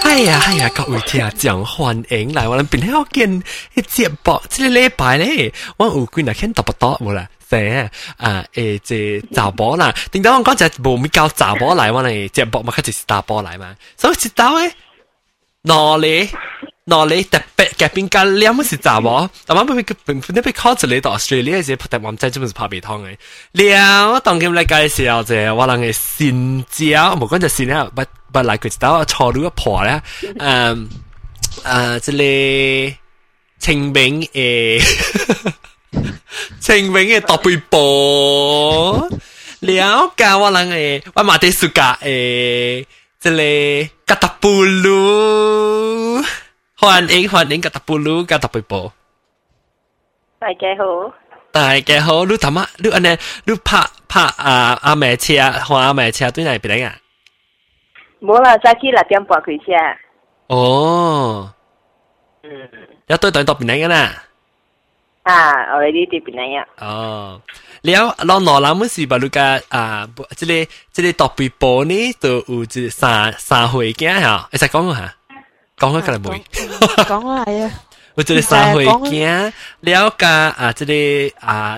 呀，各位聽眾歡迎來我哋邊條見嘅節目，這個禮拜咧，我有幾日見到不到冇啦，係即查甫啦，點解我講就冇咪教查甫來，我哋節目咪開始查甫來嘛，所以知道咧，哪裡特別嘅邊間兩是查甫，但係你被考出嚟到 Australia 嘅特別網站，真係拍鼻湯嘅。了，當今嚟介紹就我哋嘅新椒，冇講就新啦，不來佢知道錯咗一破咧，即係清明嘅大背波，了解我哋嘅我馬地暑假即係格特布魯。歡迎格特布魯格特貝波。 大家好。 大家好，你頭啊？你安尼，你拍阿妹車，看阿妹車對哪邊嚟啊？ 冇啦，早起6點半開車。 哦。有對到邊嚟㗎啦？ 我哋呢邊嚟啊。 哦。了，老羅啦，冇事吧？你個這個特貝波呢，都有即三歲嘅嚇，你再講下。講開佢嚟妹， 講係啊！ 我這裡三歲驚了解這裡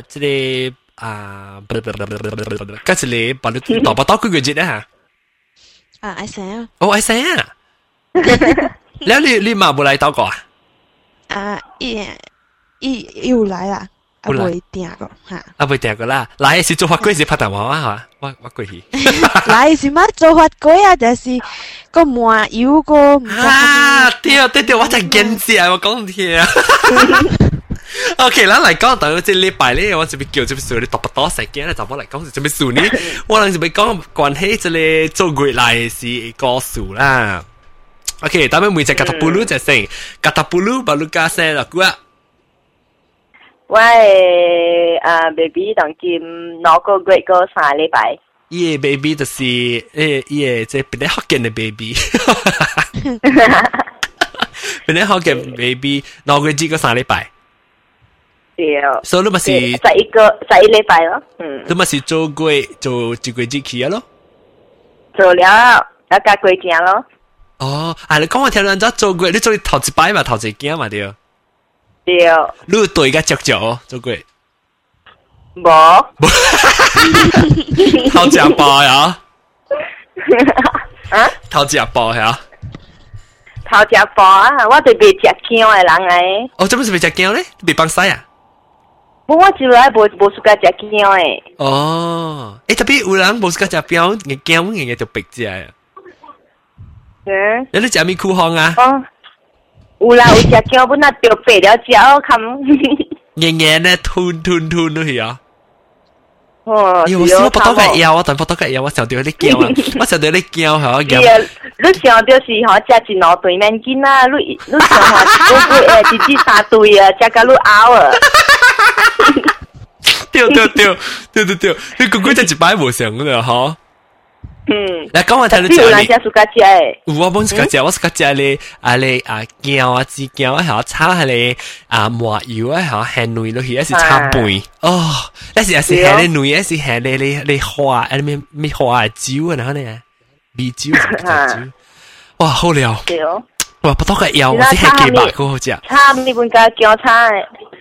跟這裡把你到不到幾個月咧嚇？ 愛生啊！ 哦，愛生啊！แล้ว你媽冇嚟到過啊？ 又來啦！啊，未定過嚇！ 啊，未定過啦！來是做法鬼是拍電話啊嚇！我過去。 來是乜做法鬼啊？就是個麻油個啊！對，我真係驚死啊！我講聽啊。OK，咱嚟講到這禮拜咧，我這邊叫這邊數你讀不到時間咧，就冇嚟講這邊數呢。我哋這邊講關係這裡做月來是個數啦。OK，但係每隻格特布魯就成格特布魯把你加聲啦，估啊！ 我係baby 當今攞個月個3禮拜。 伊個 baby 就是伊個即係邊啲福建嘅 baby，邊啲福建 baby 攞個幾個3禮拜。 對。 所以你咪是 11禮拜咯。 你咪是做過一個節期啊咯？ 做了，要加過件咯。 哦，你講我聽人家做過，你做頭一擺嘛，頭一件嘛對。 對。 你有對個腳腳做過？ 冇。 頭隻包呀？ 啊？ 頭隻包呀？ 頭隻包啊！我對未食姜嘅人誒。 哦，做咩是未食姜咧？未放西啊？ 我就來無暑假食姜誒。 哦，特別有人無暑假食姜，嘅姜嘅就白食啊。你食咩苦烘啊？ 哦，有啦，有食姜，本來掉白了之後，冚。 硬咧吞落去啊！ 哦， 我想不到個腰，我但不到個腰，我想到你姜啊！我想到你姜嚇， 你想到是嗬，食一兩對面筋啊！你想嗬，個個自己3對啊，食到你拗啊！ 對，你個個只一擺無上㗎啦，嗬。嚟講我睇到有人食暑假食誒， 我冇暑假食，我暑假食咧姜啊，枝姜啊，係炒係咧麻油啊，係鹹內落去，一是炒拌哦，一是鹹咧內，一是鹹咧你花，咩花椒啊，然後咧米椒椒，哇好料，哇不多個油，我先係幾百個好食。 炒你本家姜炒誒。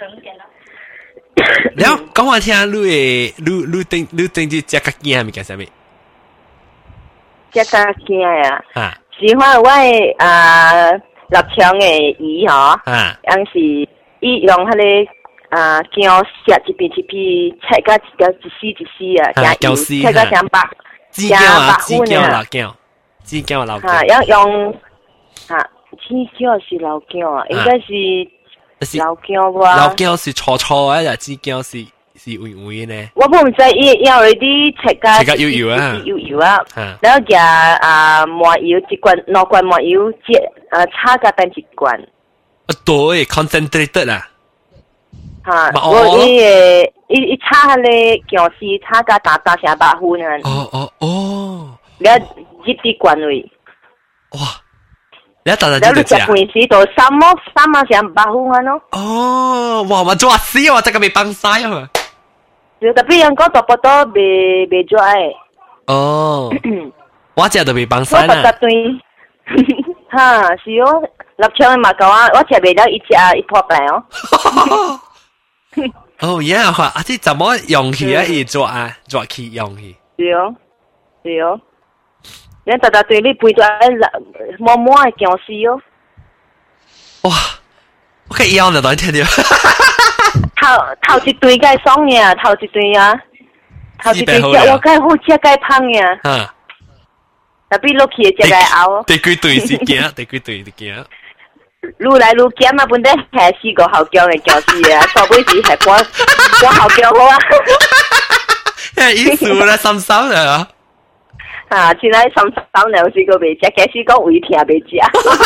然後講我聽你定住食個姜係咪講啥物？ 食個姜啊！喜歡我誒臘腸嘅魚嗬，有時伊用迄個姜削一片一片，切甲一絲一絲啊，加油切甲像白粉啊， 枝姜啊老姜。 要用枝姜是老姜啊，應該是老姜吧？ 老姜是粗粗嘅，枝姜是微微呢。 我唔知伊要啲切甲油啊， 油啊，然後加麻油一罐，2罐麻油炒甲等一罐。 對 ，concentrated 啦。 我伊炒下咧姜絲炒甲打成白粉啊。 哦。 你入啲罐位。 哇！你一啖就食。你食半時到三蚊成白粉啊咯。 哦，哇！我做死我真係未崩晒啊嘛。 就特別人講做不到未做誒。 哦。我只都未崩晒啦。 我80對。 哈，是哦，立場嘅嘛狗啊，我食袂了一隻一破病哦。 哦呀，話啊，啲怎麼用起啊？要做啊，做起用起。 是哦，是哦。你特特對你背咗摸摸嘅僵屍哦。 哇！我嘅腰就來聽到。 頭一堆嘅爽嘅，頭一堆啊，頭一堆食我該好食該胖嘅。 啊！ 特別落去嘅食該拗。 第幾對是驚？第幾對是驚？ 愈來愈減啊！本來係四個後腳嘅僵屍啊，錯尾時係我後腳好啊。 係意思啦，心心啊！ 啊，現在心心兩四個未食，假使講胃痛未食。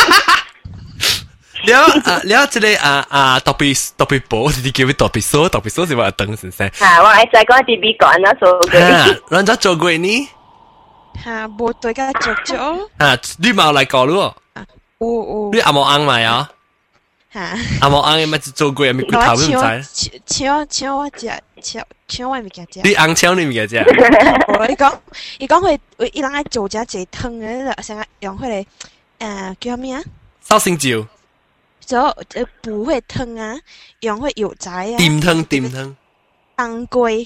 了這裡特別薄，你叫咩特別酥是話等先生。 我係再講啲美講啦，做嘅。 人家做過呢？ 冇對家做咗。 你冇嚟過咯？你阿冇啱埋啊？阿冇啱嘅咪做過，咪骨頭都唔知。 搶我食，搶我咪食。 你啱搶你咪食。 伊講佢伊人愛做只濟湯嘅，成日用佢哋叫咩啊？ 燒星椒。 做補血湯啊，用佢藥材啊。 點湯。 當歸。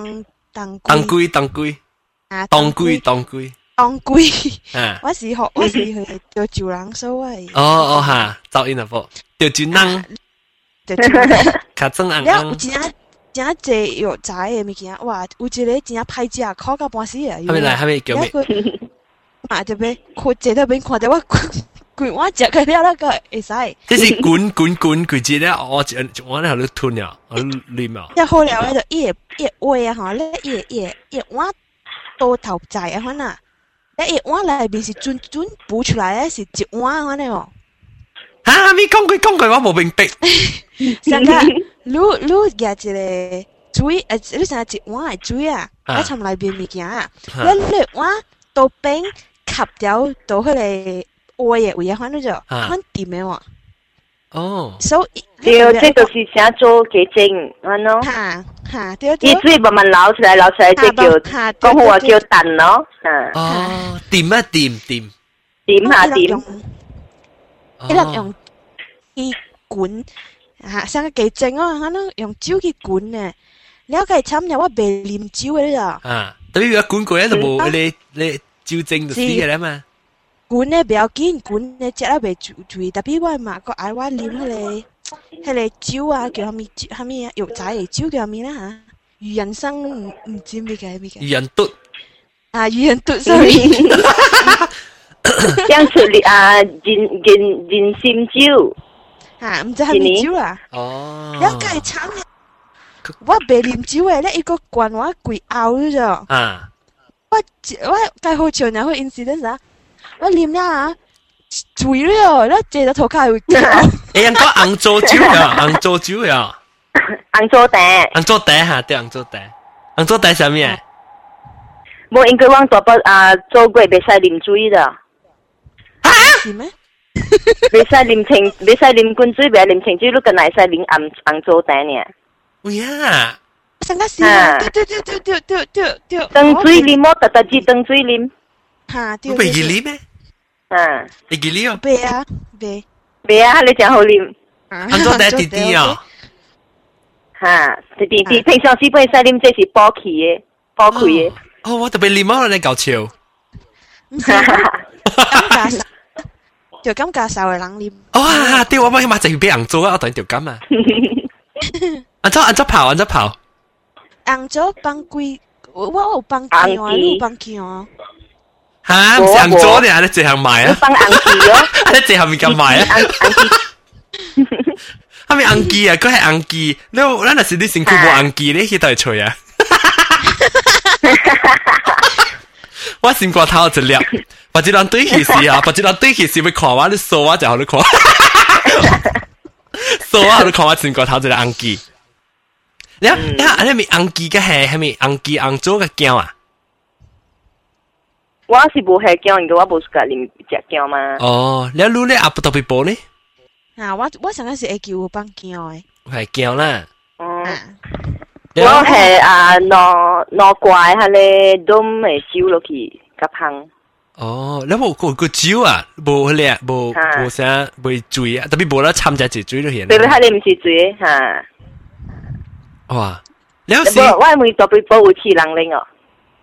當歸，我是去做酒廊所謂。 哦哈，噪音啊不，做酒廊，卡真硬。 了有真濟藥材嘅物件，哇！有一個真歹食，烤到半死啊！ 係咪叫咩？ 嘛就俾佢坐喺邊看到我滾我食佢了那個會使。 即是滾佢知咧，我咧喺度吞啊，我啉啊。 一好了，喺度一胃啊，嗬，咧一碗刀頭仔啊，可能。一碗裏邊是轉補出來咧，是一碗嗰啲哦。 嚇！你講句，我冇明白。 成個你夾一個水，你成個一碗嘅水啊，我尋裏邊物件啊，你碗到冰吸掉到佢哋胃嘅胃啊，反正就很甜嘅喎。哦，所以對，這個是想做結晶，安咯。 對。 啲水慢慢撈出來，即叫講好話叫燉咯。 哦，掂啊掂。 點下點。 一粒用去滾，像個結晶哦，可能用酒去滾嘅。了解參入我白啉酒嘅啦。 特別要滾過咧，就冇你酒精就死嘅啦嘛。 滾咧不要緊，滾咧食得袂注意，特別我嘛個愛我啉迄個酒啊，叫蝦米啊，藥材嘅酒叫咩啦嚇？魚人生唔知咩嘅。 魚人嘟。 魚人嘟 ，sorry。 將出嚟人參酒。 唔知係咩酒啦？ 哦。 了解參嘅，我袂啉酒嘅，咧一個罐我貴拗咗咋。我介好笑，然後 incident 啊。我啉了啊，醉了，แล้ว借咗頭殼會搞。 人講紅糟酒呀，紅糟酒呀， 紅糟茶嚇，對紅糟茶，紅糟茶係咩？ 冇應該往大北做過，袂使啉水的。 是咩？ 袂使啉滾水，袂啉清水，你更係使啉紅糟茶呢。 喂呀！ 成個是啊，對。 當水啉冇，特指當水啉。 對。 你記哩咩？你記哩哦？ 袂啊， 你真好啉。 紅糟茶滴滴哦。 滴平常時袂使啉，這是補氣嘅。 哦，我特別啉啊，你搞笑。 唔是，就咁介紹嘅人啉。 哦，對，我咪就俾紅糟啊，我當條金啊。紅糟泡。 紅糟放貴，我有放氣啊，你有放氣啊？ 嚇，唔是紅糟咧，你直行賣啊？ 放紅記咯， 你直行咪咁賣啊？係咪紅記啊？佢係紅記，咱若是你身軀無紅記，你去倒去吹啊？我身骨頭一粒，或者人對起時啊，或者人對起時要看我，你掃我就好你看，掃我好你看我身骨頭一粒紅記。你咪紅記嘅係咪紅記紅糟嘅姜啊？ 我是無係姜，因為我無自家啉食姜嘛。 哦，你滷咧阿不特別薄呢？ 我上個是會叫放姜嘅。 係姜啦。 我係攞怪下咧，冬誒燒落去，甲香。 哦，你冇個酒啊，冇咧，冇啥冇醉啊，特別冇啦參加一醉就顯。 對對，你唔是醉嚇。 哇！你有時我係咪特別保護黐人領哦？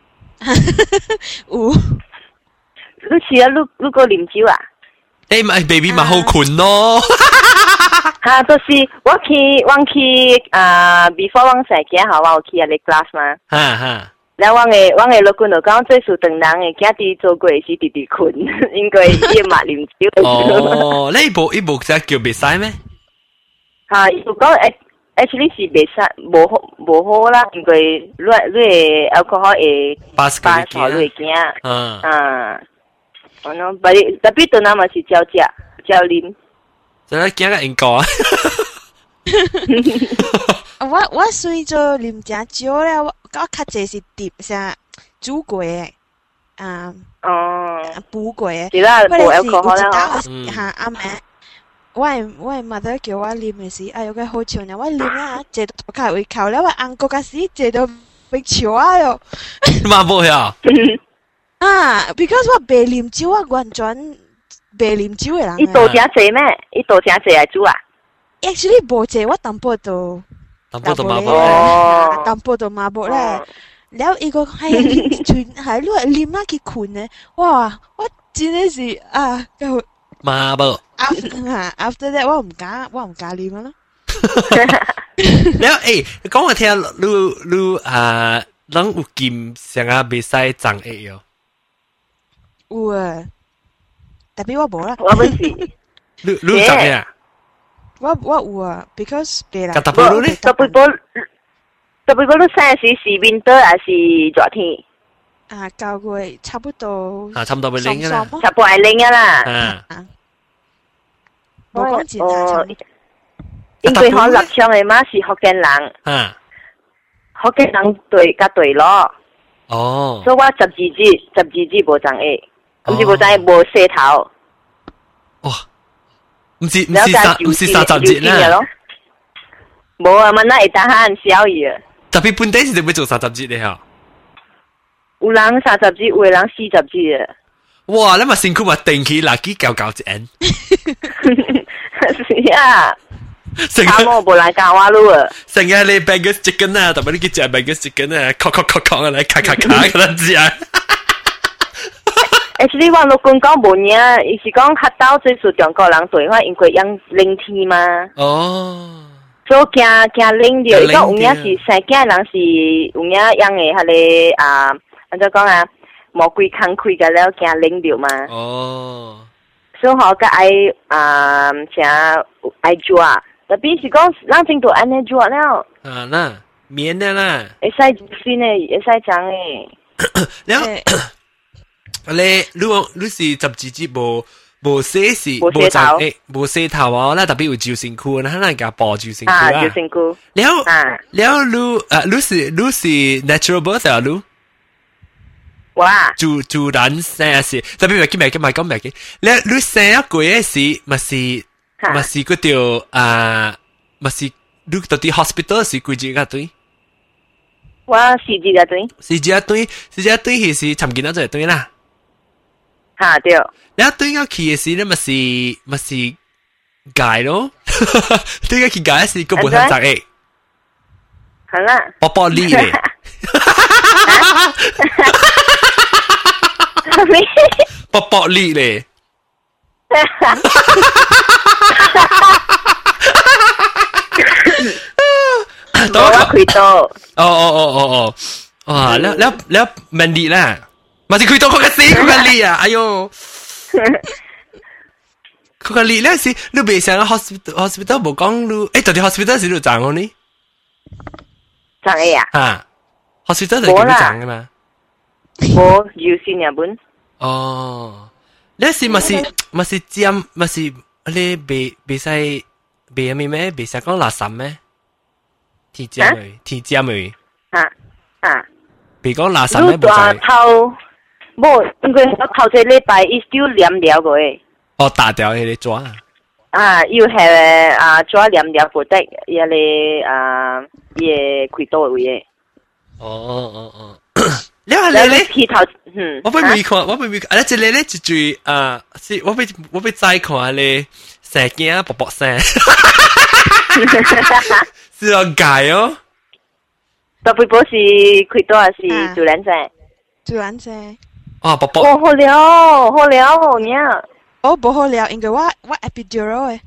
有。 你似啊，你個啉酒啊？ 誒咪 baby 咪好困咯。 嚇，就是我去before 我成日嚇，我有去啊你 class 嘛。 嚇嚇。 然後我嘅老公就講，最數等人嘅家己做過是直直困，應該伊嘛啉酒。 哦，你部只叫別使咩？ 嚇，伊就講actually 是袂使無好啦，因為你 alcohol 會巴士會驚。我喏，特別對咱嘛是照啉。 就係驚個英國啊！ 我隨做啉正少咧，我較濟是碟啥煮過嘅，補過嘅。 係啦，冇 alcohol 啦。 嚇阿妹，我係 mother 叫我啉嘅時，哎有個好笑呢，我啉啦，坐到開胃口咧，我硬個時坐到被笑啊喲。 嘛冇呀？ because 我白啉酒，我完全白啉酒嘅人。 伊多正濟咩？伊多正濟嚟煮啊 ？Actually 無濟，我淡薄到麻木咧。然後伊個係全係你啉啊去困咧，哇！我真係是麻木。 After that 我唔敢啉啦。 然後你講我聽，你人有劍成日袂使長下喲。 有啊，特別我冇啦。 我唔是。 你長下啊？ 我有啊 ，because 別啦。 特別你生時是 winter 還是熱天？ 教過差不多。 差唔多會冷啦。 差不多係冷啦。 冇講前頭。 因為我立場嘅嘛是福建人。福建人對咯。 哦。 所以我12節無長下。唔是無長下無洗頭。 哦。唔是30節啦。 冇啊，問那會打喊小雨啊。 特別本地是點會做30節嘅嚇？ 有人30節，有人40節啊。 哇！你咪辛苦咪定期垃圾搞正。 是啊。啱我無來教我路啊。 成日你 Bangers chicken 啊，同埋你去食 Bangers chicken 啊，咔啊，嚟咔咁樣子啊。 actually 我老公講無嘢，伊是講較早最數中國人對話，因為用冷天嘛。 哦。 所以驚冷掉，伊講有影是生囝人是有影用嘅，迄個安怎講啊？魔鬼空開個了，驚冷掉嘛。 哦。 所以我個愛煮啊，特別是講咱正都安尼煮了。 那免的啦。 會使先誒，會使長誒。 然後，你是12節無洗是無洗頭啊！那特別有照身軀，那咱家包照身軀啊。 照身軀。 然後你是 natural birth 啊？你哇！ 自然生是，特別咪講咪嘅。你生一個嘅時，咪是嗰條咪是你到啲 hospital 是幾日個對？ 我4日個對。 4日對係是尋見到就對啦。 嚇對。 然後對我去嘅時咧，咪是解咯，對我去解是個冇得擇誒。 係啦。 波哩咧。波哩咧。 我開到。 哦。哇！แล้วมันดี啦。嘛是開到嗰個死嗰個力啊！哎呦，嗰個力咧是你未上 hospital 冇講你，到底 hospital 是你賺我呢？ 賺嘅呀？ 嚇 ，hospital 係叫你賺嘅嘛？ 冇要先日本。 哦，你是咪是尖咪是你未使未咩？未使講垃圾咩？天尖咪。未講垃圾咩？冇就。冇，因為我頭一禮拜伊still黏了個誒。 哦，打掉迄個抓。 要係抓黏了個的，伊個伊個開刀個位誒。 哦。 你話你剃頭， 我未看，我未看，啊！一個咧就最是我被再看咧，成件薄薄聲，是要改哦。 特別不是開多還是自然聲？ 自然聲。 哦，薄薄。 哦，好了，好了，好呢。 哦，不好了，應該我 epidural 嘅。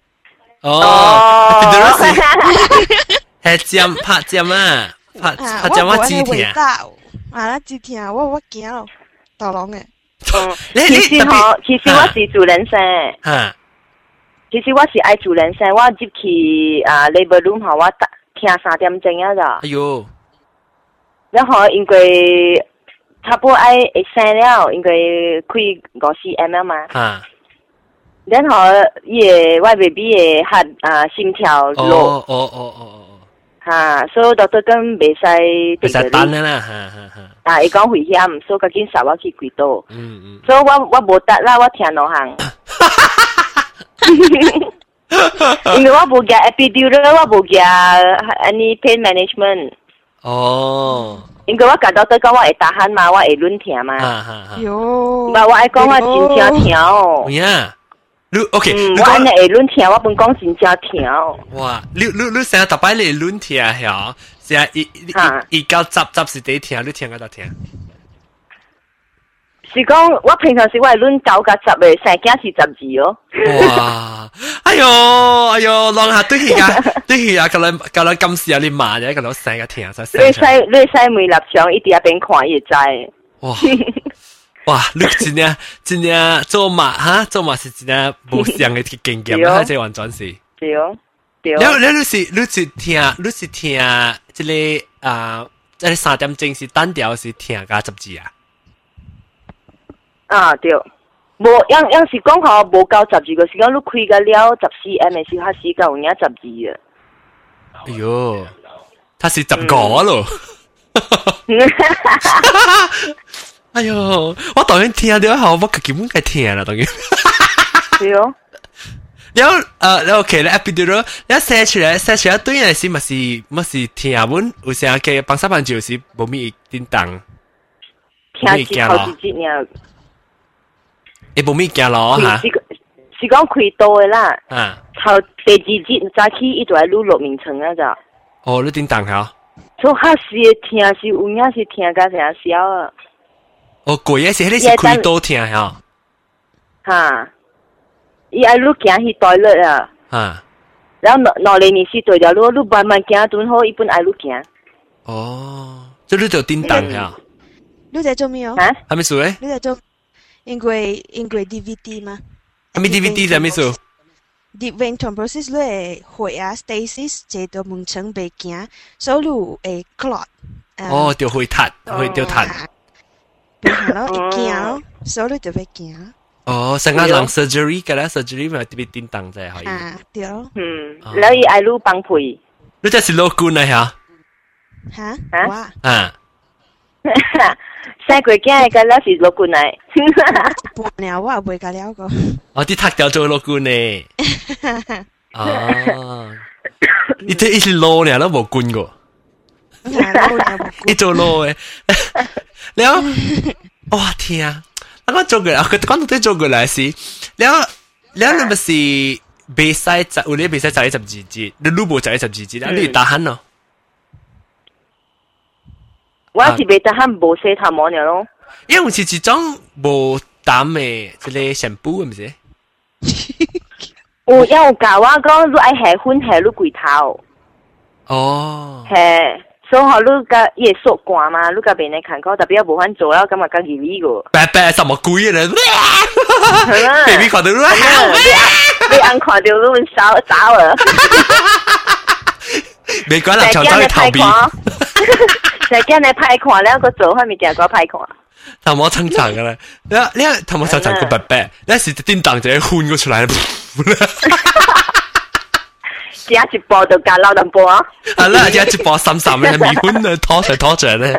哦，epidural 是係針拍針啊，拍針我止痛。 啊，啦止痛，我驚咯，大龍嘅。 其實我是自然聲。 嚇。 其實我是愛自然聲，我入去labor room 後，我聽3點鐘啊咋。 哎呦。 然後因為差不多愛會生了，因為開50mm 嘛。 嚇。 然後我 baby 嘅心跳落。嚇，所以doctor講未使等啦， 嚇。伊講危險，所以趕緊送我去幾度。所以我無得啦，我聽兩行。因為我無夾 epidural， 我無夾 any pain management。 哦。 因為我甲doctor講我會打鼾嘛，我會亂聽嘛。 喲。 我愛講我真正聽哦。 呀。你 OK？ 我安尼會亂聽，我本講真正聽哦。 哇！你成日特擺你亂聽係成日一到10是第一聽，你聽個到聽。 是講我平常時我係亂9甲10嘅，成件是12哦。 哇！哎呦，浪下對戲啊！咁樣今時有啲慢嘅，咁樣成日聽就成。你使每立場一啲一邊看亦知。 哇！哇！你真正做馬哈，做馬是真正無上嘅經驗啦，即係完全是。 對。 你是聽即個即係3點鐘是單調是聽加12啊？ 啊對，無樣是講好無夠12個，是講你開個了14mm嘅時候，時間有影12啊。 哎呦，他是15咯。哎呦，我當然聽到後，我根本該聽啦，當然。 對哦。 你 OK 咧 ，epidural， 你寫出來對人是乜是聽穩，有時候嘅幫手就是冇咩叮當， 聽是好幾節呢。 你冇咩驚咯嚇？ 是講開刀嘅啦。頭第2節早起一度係錄名稱啊咋。 哦，你叮當嚇？ 所以嚇是聽是有影是聽甲成笑啊。 哦，貴嘅是，迄個是開刀聽嚇。 嚇，伊愛錄行去toilet啊。 嚇。 然後腦裡面是對了，如果錄慢慢行頓好，伊本愛錄行。 哦，即你就叮當嚇。 你在做咩哦？ 嚇？ 係咪做咧？ 你在做？因為 DVD 嘛。 係咪 DVD 係咪做 ？Deep vein thrombosis 你會血啊 stasis 這到門層被行，所以會 clot。 哦，掉血塌，掉塌。 係咯，一驚咯，所以就被驚。 哦，成個人 surgery 嘅啦 ，surgery 咪特別叮當啫，可以。 啊，對咯。 然後伊愛錄幫配。 你這是老官啊嚇？ 嚇？哇！ 啊！ 生過驚嘅啦是老官嚟。 半年我也未甲了個。 哦，啲讀掉做老官呢？哦，你這一是老呢，都冇官過。你做老嘅，你哇天啊！我做過，佢講到都做過嚟是，你咪是比賽就有啲比賽就12節，你錄冇就12節，你打鼾咯。 我是未打鼾冇洗頭毛呢咯。 因為是一種無膽嘅即係上補，係咪先？ 有教我講，你愛下粉下你櫃頭。 哦。 係。所以你個也縮慣嘛，你個邊嚟看過，特別無法做啦，咁啊更易呢個。白白什麼鬼嘅人？baby 看到啦， 你眼看到你會走啊！ 未講啦，就走去逃避。 成日驚你派看咧，個做開咪見個派看。 頭毛撐長嘅咧，你頭毛撐長個白白，你時叮當就換個出來。只一波就加撈兩波啊！係啦，只一波滲嘅米粉啊，拖着咧。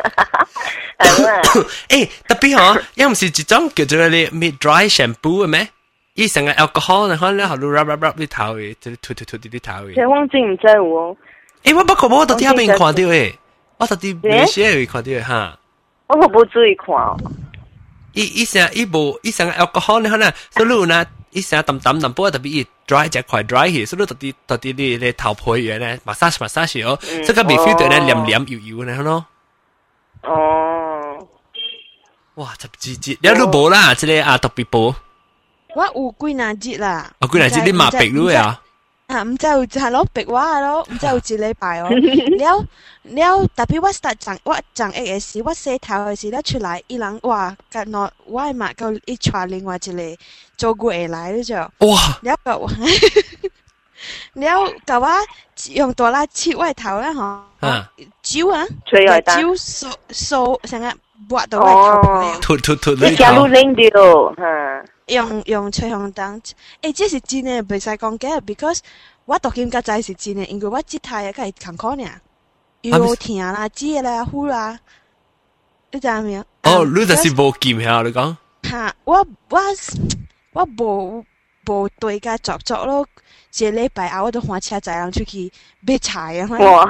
誒，特別嗬，因為是一種叫做你 mid dry shampoo 嘅咩？伊成個 alcohol 呢，可能後路 rub 啲頭嘅，即係吐啲頭嘅。這我真唔知喎。誒，我不過我到啲邊看到誒，我到啲咩嘢會看到誒嚇。 我冇注意看哦。 伊成alcohol 呢，可能所以呢，伊成淡淡波特別伊 dry 只塊 dry 去，所以特啲你頭皮嘢呢 massage 哦，即係未 feel 到咧黏油呢咯。 哦， 哇，十幾節，你都冇啦，即係特別報。 我有幾難節啦。 幾難節你麻痹咗啊？ 唔知有係咯，逼我咯，唔知有一禮拜哦。了，特別我長嘅時，我洗頭嘅時咧出來，伊人哇，隔落我係嘛，佢一傳另外一個做過嚟咧就， 哇！ 了個我，了個我用大力切我頭咧嗬，酒啊，酒掃成日抹到我頭皮， 脱你加入零掉，嚇。 用吹紅燈，這是真嘅，袂使講假 ，because 我讀見個仔是真嘅，因為我即太嘅係坎坷呢，又疼啦、擠啦、呼啦，你知唔知啊？ 哦，你就是無劍下你講。 嚇，我無對家作咯，一個禮拜後我都換車載人出去買菜啊！ 哇！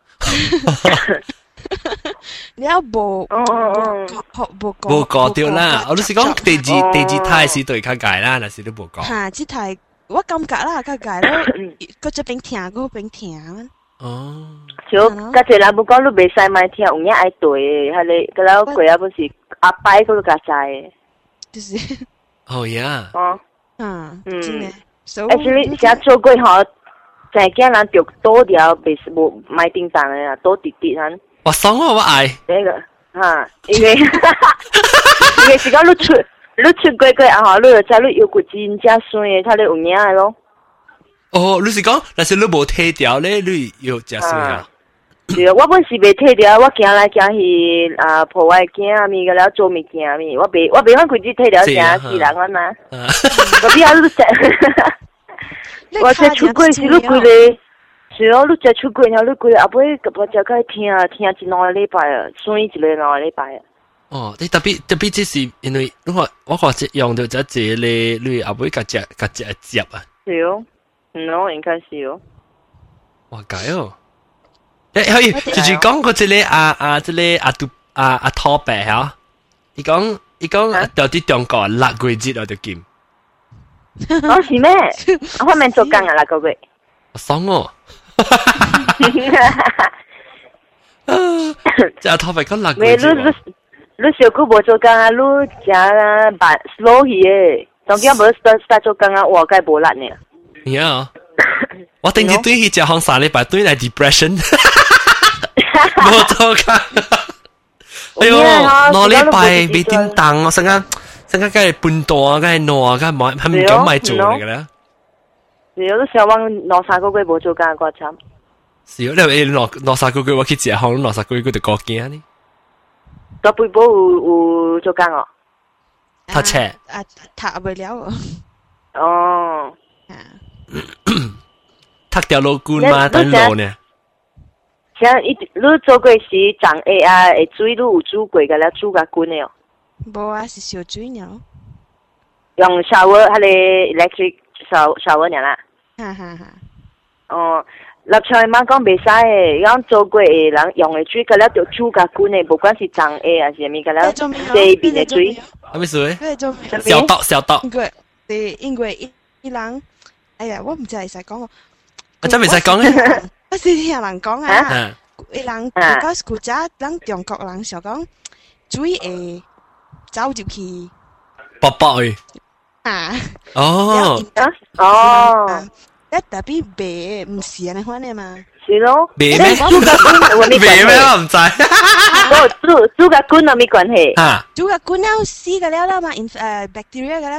你有無講掉啦，我都是講第二胎是對較解啦，但是都無講。 嚇，即胎我感覺啦，較解咯，嗰隻邊聽，嗰邊聽。 哦， 就家姐人冇講你袂使買聽，有影愛對嘅，係你個老貴啊，不是阿伯嗰個家仔。 就是。 哦呀。 哦。 真嘅。 而且你成做過吼，真係驚人着多條，袂無買叮當嘅啦，多啲啲嚇。 我爽我愛。 呢個嚇，因為是講你出過啊吼，你就知你腰骨真正酸嘅，睇你有影嘅咯。 哦，你是講，但是你無剃掉咧，你又食酸啊？ 對，我本是袂剃掉，我行來行去破壞囝啊咪，個了做物件咪，我袂反開始剃掉成死人啊嘛。我比較你食，我只出過是你規個。是咯，你只出過然後你規個後尾個只個聽一兩個禮拜啊，酸一兩個禮拜啊。 哦，你特別即是因為我覺得用到只咧，你後尾個只接啊。 是哦，咯，應該是哦。 哇，解哦！可以，就是講嗰隻咧阿拖白嚇，伊講到啲中國6個月我就見。 哦，是咩？我後面做工啊6個月。 爽哦！即係拖白講6個月。 你小姑無做工啊？你食慢 slow 去誒，當家無 start 做工啊，活該無力呢。 呀！我頂住對去食行3禮拜，對嚟 depression。冇做工。哎呦，2禮拜未叮當，我成日梗係半度啊，梗係挪啊，梗係唔敢買做嚟嘅咧。 是啊，你想講2-3個月無做工個慘。 是啊，你2-3個月我去食行，2-3個月佢就過驚呢。 個背部有做工哦。 讀冊。 讀唔了。 哦。 讀條路管嘛，等路呢。 像你做過時長下啊，會水你有煮過個了煮個滾的哦。 無啊，是燒水呢。 用 shower 迄個 electric shower 呢啦。哦，立場媽講袂使誒，講做過誒人用誒水個了就煮個滾的，無管是長下還是咩個了西邊的水。 係咪水？小島。 因為伊人，哎呀，我唔知係使講。 我真未使講咧。 我是聽人講啊，伊人嗰古早人中國人想講水會走入去， 薄薄嘅。 啊。 哦。 一特別白唔是安尼款嘅嘛。 是咯。 白咩？ 煮個滾我咪白咩？我唔知。 煮個滾有咩關係？ 嚇。 煮個滾了死個了啦嘛，bacteria 個了。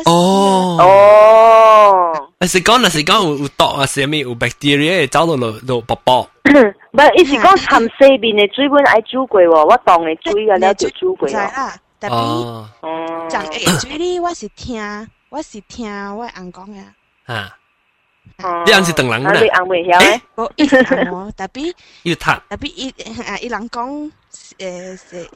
哦。 若是講有毒啊，是咩有 bacteria 走到落薄薄。 唔，伊是講含西邊嘅水阮愛煮過喎，我當嘅水個了就煮過喎。 特別，長嘅水哩，我是聽我翁講嘅。 嚇。你翁是鄧人啦？ 你翁未曉誒？ 我伊是翁，特別要讀。 特別伊人講唔知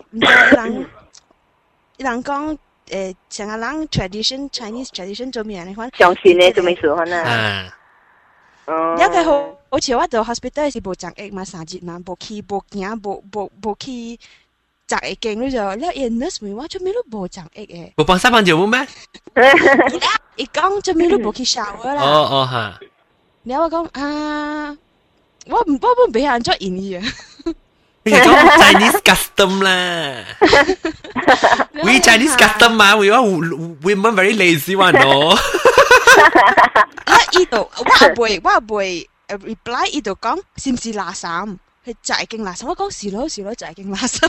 伊人講成個人 Chinese tradition 做咩嚟款？ 相信嘅做咩事款啊？ 一個好似我到 hospital 是無長egg嘛，3日嘛，無去無行無去摘一根你就了因 nurse 咪話做咩都冇摘一嘅， 冇幫三幫就冇咩？ 一講做咩都冇去 shower 啦。 哦嚇。 你我講啊，我唔俾人做演繹啊。 你講 Chinese custom 啦，we Chinese custom 嘛，we women very lazy one 咯。 依度我會reply 依度講是唔是垃圾？係摘件垃圾，我講是咯摘件垃圾。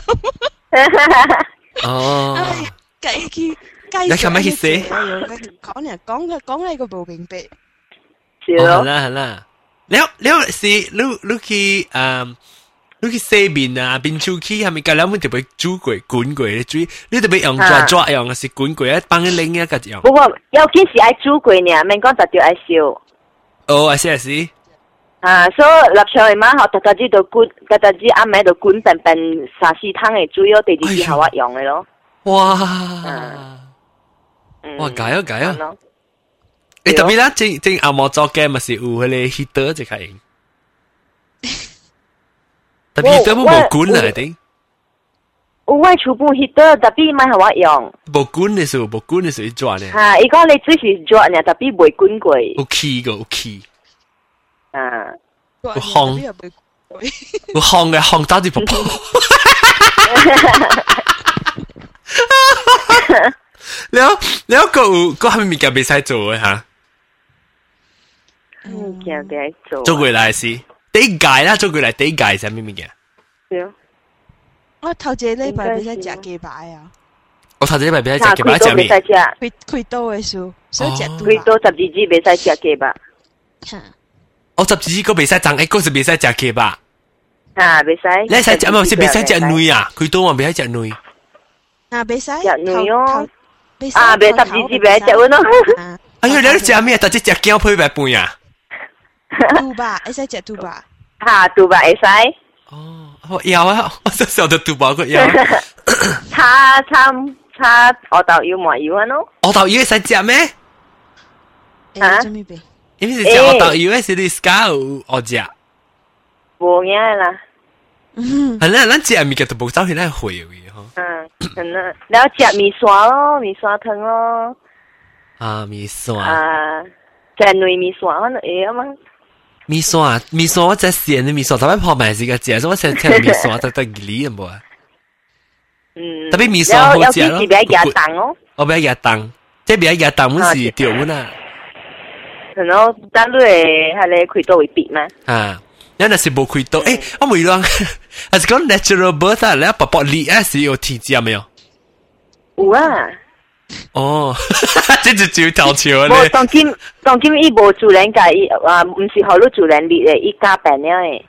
哦， 你琴日去寫， 講你個冇明白。 是咯。 係啦，你是你去你去洗面啊，變手機係咪？隔兩蚊特別煮過、滾過嘅水，你特別用抓用嘅是滾過，幫你拎一個樣。 不過尤其是愛煮過呢，免講就要愛燒。 哦，係是。 啊，所以立場嘅嘛，學特特子就滾，特特子啱尾就滾笨笨沙絲湯嘅水咯，第二次後我用嘅咯。 哇！哇，解啊！你特別啦，正阿莫做嘅咪是有嗰個 heater 就係。特別都冇管啦，一定。 我全部 heater，特別咪係我用。 冇管嘅時候轉呢。 啊，如果你只是轉呢，特別冇管過。 有氣個有氣。 啊。 有烘。有烘嘅烘到啲泡泡。你個係咪物件未使做嘅嚇？ 物件未做。 做過來是。第一屆啦，做過嚟第一屆係咩物件？ 我頭一禮拜俾佢食雞排啊！ 我頭一禮拜俾佢食雞排食咩？ 開刀嘅數，所以食開刀12支俾使食雞排。 我12支個俾使爭，一個是俾使食雞排。 啊，俾使。 你使食唔係俾使食女啊？開刀話俾使食女。 啊，俾使食女哦。 啊， 俾12支俾食喎咯。 哎呀，你都食咩？特只食姜配白飯啊？ 杜巴，會使食杜巴。 嚇，杜巴會使。 哦，我有啊，我想食到杜巴個有。 炒鵝豆油麻油啊咯。 鵝豆油會使食咩？ 嚇？ 因為是食鵝豆油，係你自家有我食。 冇嘢啦。 係啦，咱食物件都冇走去咱會嘅嗬。 係啦，你有食米線咯，米線湯咯。 啊，米線。 啊，食內米線可能會啊嘛。 米線我只鹹嘅米線，特別泡埋時個食，所以我成日米線得理咁噃。特別米線好食咯。 有時比較熱凍哦。 我比較熱凍，即係比較熱凍，我是掉碗啊。 係咯，但係係你開刀會別咩？ 啊，因為是冇開刀，誒，我冇講，係講 natural birth 啊，你一薄薄裂啊，是有體質沒有？ 有啊。 哦，這就只有跳橋咧。 冇，當今伊無自然界，伊唔是好多自然裂嘅，伊加病了誒。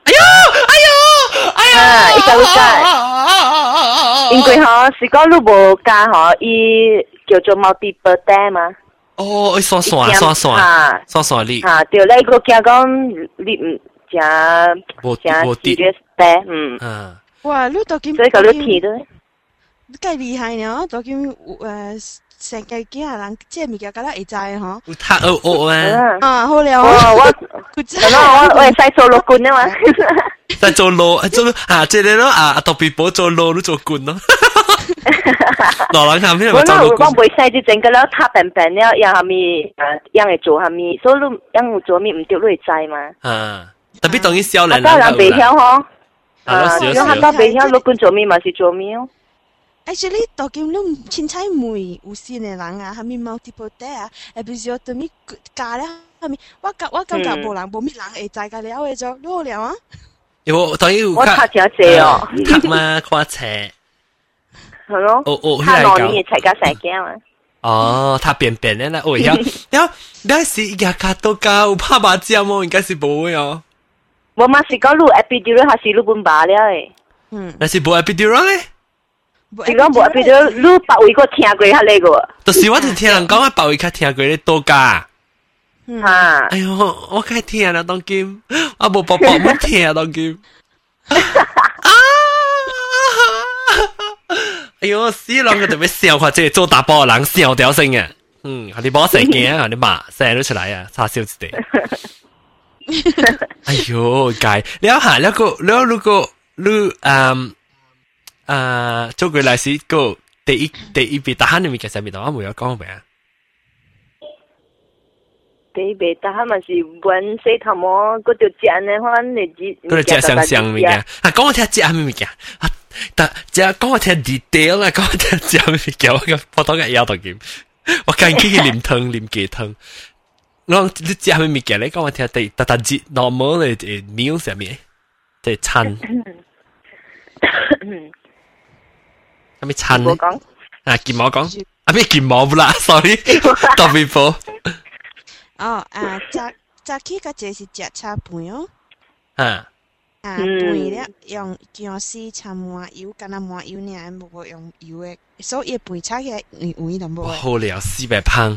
伊就會加。因為嗬，是講你無加嗬，伊叫做 multiple day 嘛。 哦，刷裂。 嚇，對咧，個驚講你唔正 serious day， 嗯。 哇，你當今所以個你睇到。 你介厲害呢，當今成個幾下人即係物件，覺得會知嗬。 有讀學啊！ 啊，好了， 我會使做陸軍啊嘛。 使做路啊，即係咯啊，特別保做路都做官咯。羅蘭下面咪做路官。 我唔使啲整個了，他笨笨了，讓下面讓佢做下面，所以你讓佢做面唔掉你知嘛。 啊，特別當然少人。 啊，人未曉嗬。 啊， 如果人未曉，陸軍做面咪是做面哦。 Actually，當今你凊彩梅有線嘅人啊，下面 multiple day 啊，誒，比如說對面加咧，下面我感覺無人會知嘅了嘅就你好了啊。 我當然我讀真濟哦， 讀嘛看冊。 係咯。 讀兩年才加成件嘛。 哦，讀便便咧啦，哦，有時日卡都教有拍麻將麼？應該是冇嘅哦。 冇嘛是講你 epidural 還是你本把了誒？ 那是冇 epidural 咧。 是講無 epidural，你別位個聽過迄個個。 就是我就聽人講，我別位較聽過咧多加。 啊！ 哎呦，我該聽啦，當今我無寶寶冇聽啊，當今。哎呦，死人個特別笑話，即係做大波人笑掉聲嘅。你冇成件啊，你罵聲都出來啊，叉燒一地。哎呦，該你下如果你做佢嚟時個第一筆答案你咪其實咪同我冇有講咩啊？ 第一筆答案咪是問洗頭毛嗰條針嘅話，你知嗰條針上物件啊，講我聽針物件啊，但只講我聽 detail 啦，講我聽針物件，我個普通嘅腰度劍，我近期去啉雞湯。我你食咩物件咧？講我聽第節 normal 嘅 meal 上面，即係餐。咩餐咧？啊，睫毛講啊咩睫毛啦 ？sorry， 特別波。 哦早起個這是食叉飯哦。 飯咧用薑絲參麻油，干那麻油呢，冇用油嘅，所以飯叉嘅魚都冇。 好了，400磅。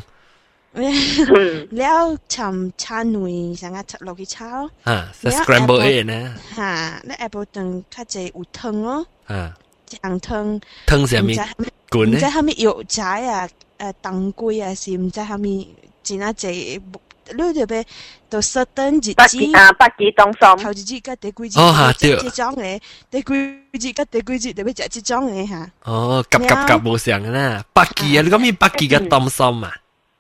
แล้วชาหนุ่ยสังกัด落去炒 scramble egg นะแล้วapple ตึงข้าจะอุดทึงอ๋จังทึง上面滾咧， 唔知係咪藥仔啊當歸啊是唔知係咪真係隻你特別到certain日子百幾當心頭日子跟第幾日這種嘅第幾日跟第幾日特別食這種嘅嚇夾冇上嘅啦，百幾啊你講咩百幾嘅當心啊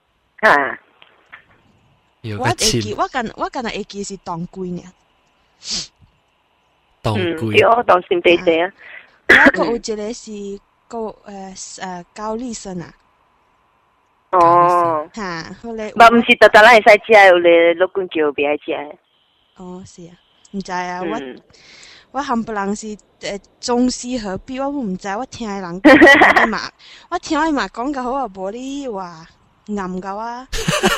我近日會記是當歸呢。 當歸。 對，當心地地啊。 我有一個是高麗參啊。 哦。 嚇，後來。 唔是特特咱會使食，有咧老公叫別愛食。 哦，是啊，唔知啊，我冚唪唥是中西合璧，我唔知，我聽人講嘛，我聽伊嘛講個好啊，無你話。暗噶啊！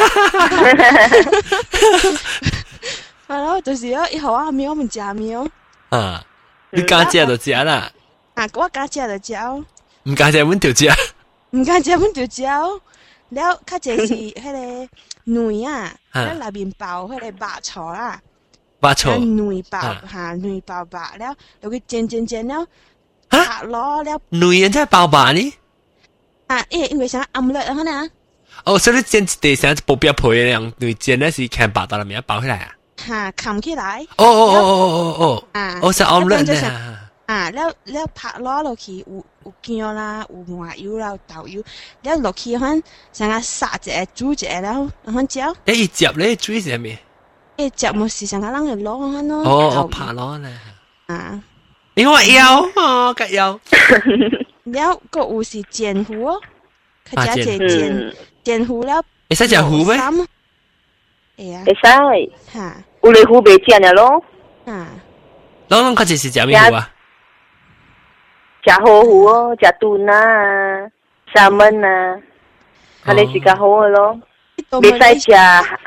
係咯，就是咯，以後啊，苗唔食苗。 啊，你家姐就食啦。 我家姐就食。 唔家姐阮就食。 唔家姐阮就食。了，較濟是迄個糜啊，了內面包迄個肉燥啦。 肉燥。 糜包嚇，糜包肉了，落去煎了，拍落了。 糜人真係包肉呢？ 因為啥暗落可能。 哦，所以你煎一地像薄表皮那樣，你煎那是看白到了面包起來啊？ 哈，冚起來。 哦，是omelette呢。 แล้วผักล้อ落去有薑啦，有麻油啦，有豆油，แล้ว落去反像個殺一下煮一下了，反椒。 一接咧煮係咩？ 一接冇是像個人嘅攞反咯。 哦，拍攞咧。你話有夾有。 แล้ว個有是煎糊哦，佢加隻煎糊了。 會使食糊咩？ 會使。嚇。有嚟糊未煎嘅咯。 啷佢就是食咩糊啊？ 食好糊哦，食豚啊、沙文啊，係你是較好嘅咯。未使食，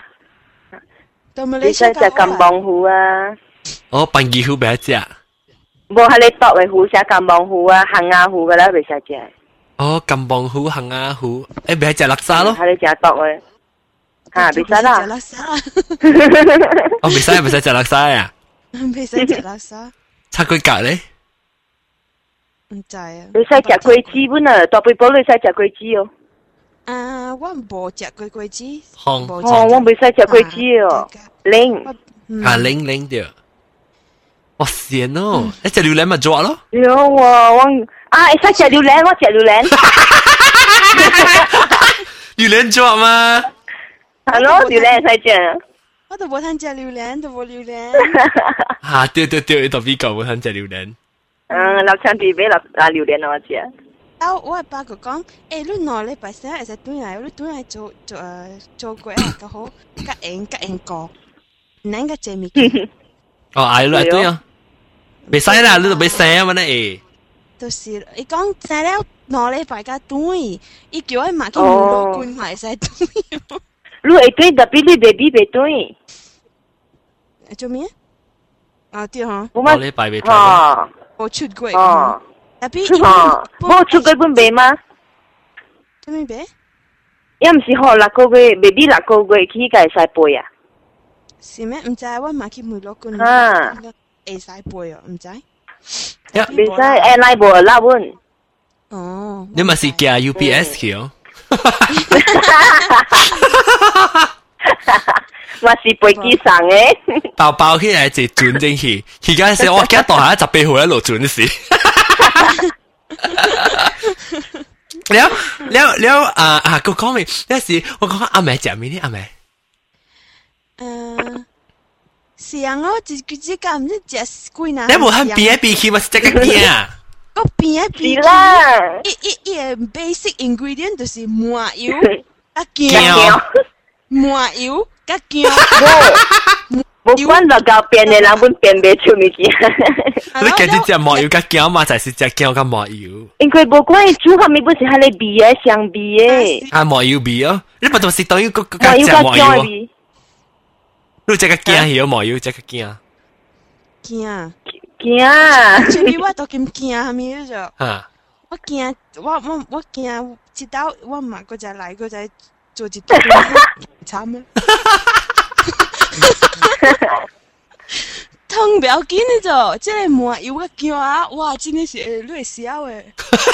未使食金棒糊啊。 哦，枴魚糊未食。 無係你剁嘅糊，食金棒糊啊、杏牙糊嘅啦，未使食。 哦，金棒糊、杏牙糊，未使食垃圾咯。 係你食剁嘅，嚇未使啦。 哦，未使食垃圾啊？ 未使食垃圾。 插佢格咧？ 唔知啊。 你使食桂枝本啊，大背包你使食桂枝哦。 我冇食過桂枝。 我未使食桂枝哦。 零掉。哇，鮮哦！一隻榴蓮咪做咯。 有我會使食榴蓮，我食榴蓮。 榴蓮做嘛？ 係咯，榴蓮使食。 我都冇睇食榴蓮，都冇榴蓮。 嚇！對，你到邊個冇睇食榴蓮？ 六千幾俾榴蓮我食。 我阿爸佢講，你兩禮拜先會使轉來，你轉來做過個好，夾硬過，唔能夠借物件。 哦，係咯，對啊，未使啦，你都未使啊嘛你。 就是你講生了兩禮拜個轉，伊叫我買去無棍買使轉。 你會轉特別你 baby 未轉？ 做咩？對哈。 兩禮拜未轉。 冇出過。特別冇出過本未嗎？ 做咩未？ 又唔是學6個月 ，baby 6個月起個會使背啊？ 是咩？唔知我買去無棍。會使背啊？唔知。 未使，airline 無拉本。 哦。 你咪是寄 UPS 去哦。 我是飛機上嘅， 包起來就轉進去，而家時我驚到下10倍號一路轉時。 了個講明，有時我講阿妹食咩呢？阿妹， 是啊，我只間唔知食幾哪？ 你冇肯變嚟變去，我是這個驚啊！ 我變嚟變啦， 一 basic ingredient 就是麻油、加薑、麻油、加薑。 冇管落到變嘅人本變唔出物件。 你今日食麻油加薑嘛，就係食薑加麻油。 因為冇關係煮下面本是係你味嘅香味嘅。 啊，麻油味哦，你唔同是等於個麻油加薑嘅味。 你食個薑係有麻油，食個薑。 驚。 驚。 最我都咁驚係咪咗？ 啊！ 我驚，我驚，一到我唔係嗰隻嚟，嗰隻做一道慘啊！痛不要緊的啫，即係麻油嘅薑啊！哇，真係是會笑誒！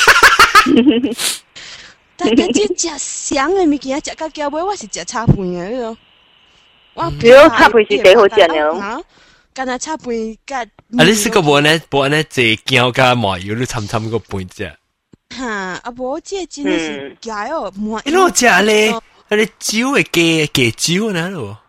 但係即食香嘅物件，食到腳尾，我是食炒飯嘅嗰種。我只有炒飯是最好食嘅。 干那炒飯甲。啊！ 你試過無呢？即薑加麻油，你參個飯食。 哈！啊無，即真係是假哦，麻油。 你攞食咧，你椒嘅雞椒哪咯？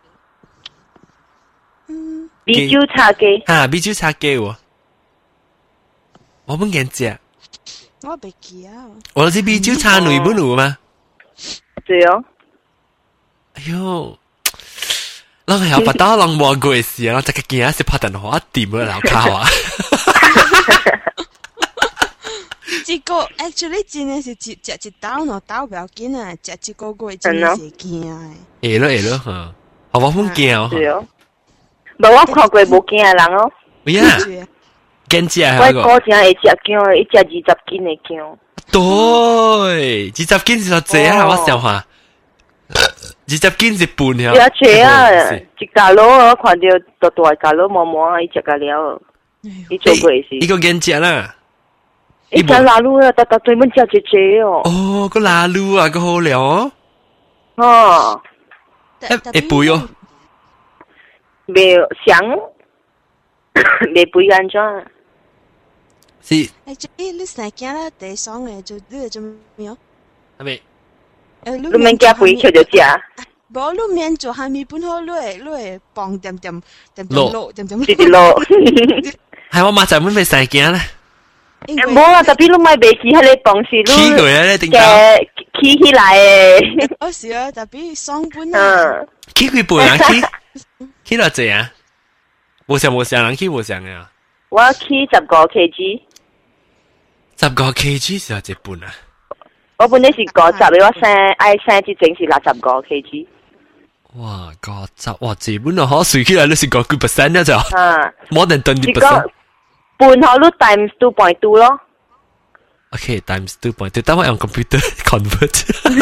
米酒炒雞啊，米酒炒雞喎，我本見食， 我未記啊。 我是米酒炒女不如嗎？ 對哦。 哎呦，人係不到人摸過嘅事啊，這個見是拍電話掂咗樓卡啊。 這個 actually 真係是食一刀兩刀不要緊啊，食一個月真係是驚誒。 會咯嚇，我本驚哦。 對哦。冇我看過冇驚嘅人哦。 咩啊？驚食係個。 我哥真係食薑，一隻20斤嘅薑。 對，20斤是多啊！我想下，20斤是半呀。 有錯啊！一架佬我看到大架佬摸摸，伊食個了，伊做過事。 伊個驚食啦。 伊食拉路啊，特對門食姐哦。 哦，個拉路啊，個好料哦。 哦。 會背哦。 未想，未背安怎？ 是。 你成日啦，第爽嘅就你做咩？ 係咪？ 你免驚背出就食。 無你免做下面本好，你會放點落，點落。 係我媽就咁咪成日咧。 冇啊，特別你買未起喺你放時， 起佢啊，你點解？起起來誒。 有時啊，特別爽本啊。 起佢半啊，起多濟啊？冇上人起冇上嘅。 我起15 kg。 15 kg 是一半啊？ 我本來是50，我生之前是65 kg。 哇，50哇，這本啊好隨起來都是50% 了就。 啊。 more than 20%。 半號率 times 2.2 咯。 Okay, times 2.2，等我用 computer convert。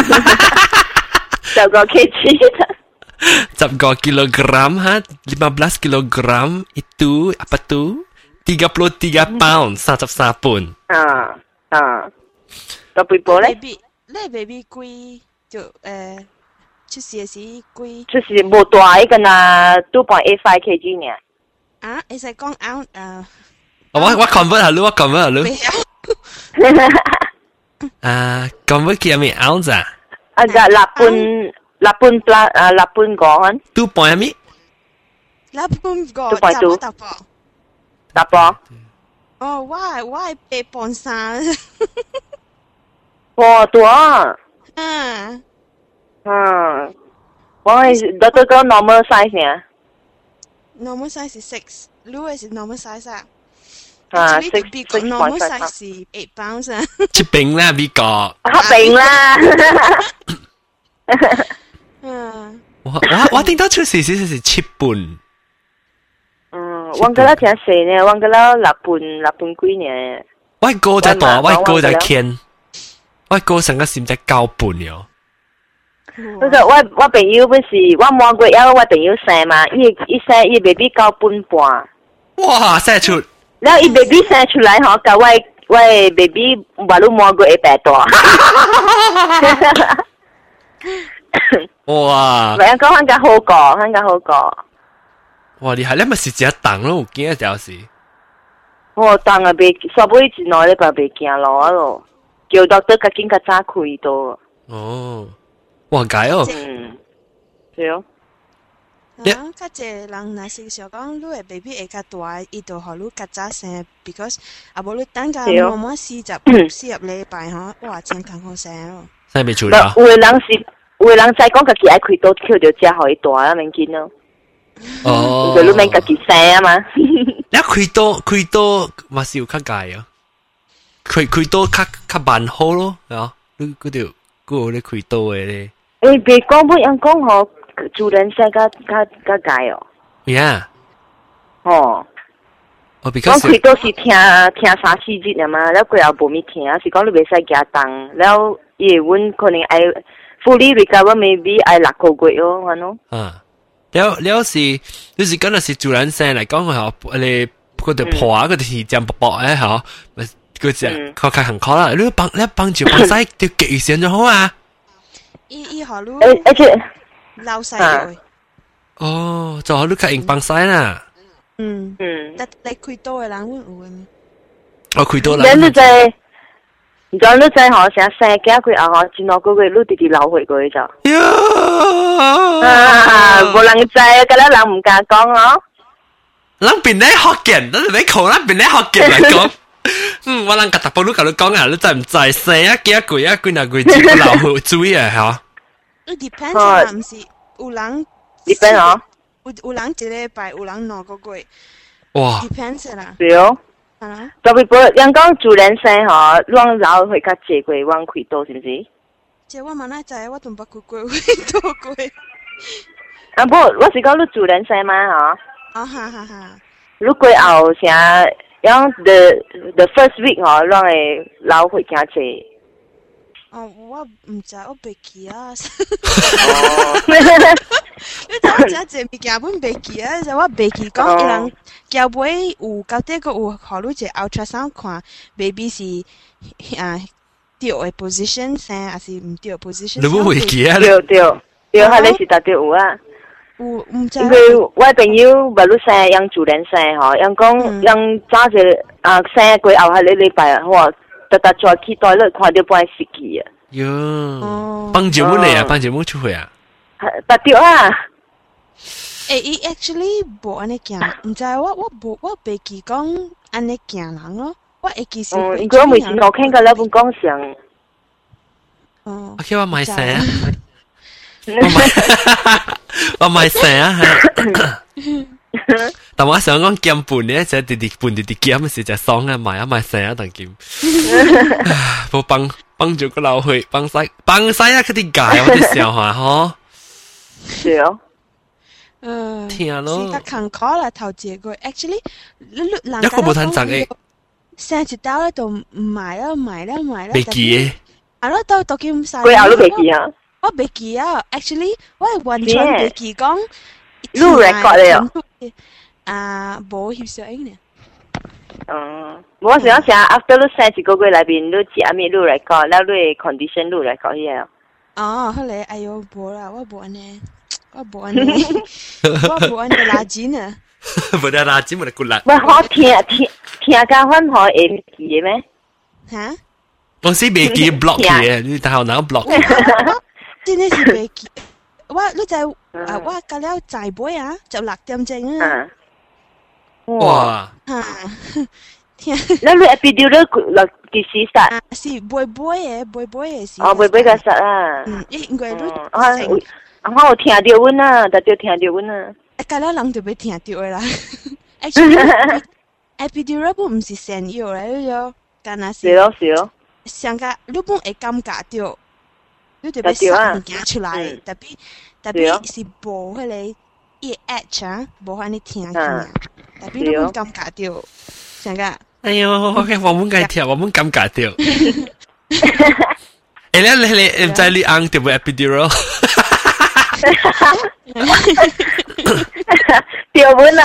15 kg。 10 kilogram ha, 15 kilogram itu apa tuh? 33 pound, 33 pun. Tapi boleh? Baby 貴就出事時貴。 出事冇大個那2.85 kg 呢。 啊，你使講我 convert 下我 convert 下convert 幾咩 ounce 啊？ 就8個 2 point 咩 ？8個 10磅。 哦，我係8磅3。 哇，多我係得個 normal size 呢。 Normal size 是6，如果是 normal size 啊。normal size 是8 pounds 啊。 一餅啦，美國。 餅啦。 我聽到出事是7半。 我覺得挺細呢，我覺得6半幾呢。 我哥就大，我哥就輕，我哥成個閃只9半了。 嗰個我朋友本是我摸過，因為我朋友生嘛，伊生伊 baby 9半半。 哇，生出！ 然後伊 baby 生出來嗬，甲我 baby 話你摸過100大。 哇！ 唔係講香港好過，香港好過。 哇！厲害，你咪是只檔咯，有見有時。 我当啊袂，煞尾一两礼拜袂行路啊咯，叫到得较紧较早开刀。 哦，哇解哦。 对哦。 較濟人若是想講，你嘅 baby 會較大，伊就互你較早生 ，because 啊無你等甲慢慢40禮拜吼，哇，真艱苦生咯。 生未處理啊？ 有嘅人再講家己愛開刀，扣着只互伊大啊，免緊咯。哦，佢你免家己生啊嘛。 你開刀嘛是有較解啊？開刀較慢好咯，啊，你嗰條嗰個咧開刀嘅咧。 誒，別講不人講吼。主人生較解哦。 Yeah。 哦。 哦，比較。 講開刀是聽3-4日啊嘛，แล้ว過後無咪聽，是講你袂使加重，แล้ว伊會可能愛 fully recover maybe 愛6個月哦，安咯。 啊，แล้ว是，你是講那是主人生嚟講嗬，你嗰條破啊，嗰條是正薄薄嘅嗬，嗰隻靠行靠啦，你幫住幫曬條極線就好啊。 伊互你。 而且。 流細佢。 哦，就你較用幫曬啦。 但你開刀嘅人會有嘅。 我開刀啦。 你知嗬，成生囝佢後嗬，前兩個月你直直流血過就。無人知，嗰啲人唔敢講哦。 人邊咧學見，你咪講人邊咧學見嚟講。我人甲大部都甲你講啊，你知唔知生啊幾個月啊，幾多個月就流血注意啊，嚇。 depends 啊，唔是有人 depend 哦， 有人一禮拜，有人兩個月。 哇 ，depends 啦。 對哦。特別不，人講主人生嗬，亂流會較濟過，亂開刀是唔是？ 這我嘛哪知，我都唔捌開過開刀過。 啊不，我是講你主人生嘛嗬。 啊哈哈哈。 你過後成，樣 the first week 嗬，亂會流會較濟。 哦，我唔知，我袂記啊。 哦， 你知我真濟物件本袂記啊，就我袂記講，伊人交尾有到底個有，互你一個 ultrasound 看 ，baby 是對嘅 position 生，還是唔對 position？ 你唔會記啊？ 對，迄個是絕對有啊。 有唔知？ 因為我朋友無你生，讓主人生嗬，讓講讓早者生過後，迄個禮拜哇。特特再去袋咧，看到半死去啊！ 喲，幫住乜嚟啊？幫住乜出去啊？ 特掉啊！ 伊 actually 無安尼行，唔知我袂記講安尼行人咯，我會記是。 因為我每次我看到那本講上。 哦。 我叫我買蛇啊！我買蛇啊！但我想講劍盤咧，就直盤劍是只爽啊，買蛇啊，當劍。冇幫住個流血，幫曬啊！嗰啲解我啲笑話嗬。 是哦。 聽咯。 是較坎坷啦，頭一個 actually，你人一個冇攤賺嘅。 生一刀咧就買啦。 未記嘅。 啊，咯都叫唔晒。 佢後都未記啊。 我未記啊 ，actually， 我係完全未記講。 錄 record 了。 無翕相影呢。 我想想 ，after 你生一個月內邊，你食咩錄 record，然後你 condition 錄 record 嘢。 哦，後來哎呦，無啦，我無安尼垃圾呢。 無得垃圾，無得骨力。 喂，我聽甲阮可會記嘅咩？ 嚇？ 我是未記 block 嘅，你睇下哪 block？ 真係是未記。你就我隔了在背啊，就6點鐘啊。 哇！ 天！ 那你 epidural 落幾時實？ 是背嘅是。 哦，背個實啊。 因為你我有聽到阮啊，特別聽到阮啊。 隔了人就要聽到嘅啦。Actually, epidural 本唔是成藥嚟嘅，但係是。 是咯。 上個你本會感覺到。你特別塞物件出來，特別是無迄個一 edge 啊，無安尼聽見，特別你會感覺到，上個。 哎呦，我們該聽，我們感覺到。哎，你唔知你按條 epidural？ 條文啊！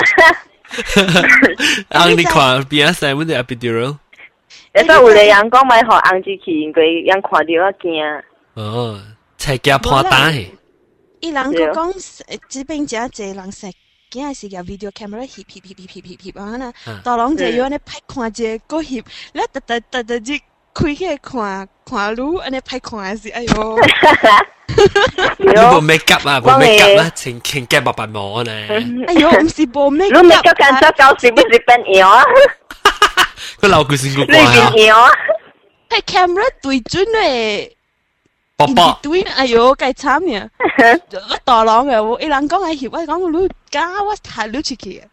按你看邊啊？曬乜嘢 epidural？ 有時有個人講買學按進去，因為人看到我驚。 哦，才驚破蛋。 伊人個講，這邊真濟人食驚是個 video camera 翕啊那，大郎就要安尼拍看者個翕，你特只開起看路安尼拍看是，哎呦！ 你冇 make up 啊，冇 make up 啦，前夾白毛呢。 哎呦，唔是冇 make up，你 make up 間咗90不是變樣啊？ 個老古先個怪啊！你變樣啊？ 係 camera 對準誒。 寶對，哎呦，計慘呀！我大郎嘅，我一人講係翕，我講你假，我睇你出去啊！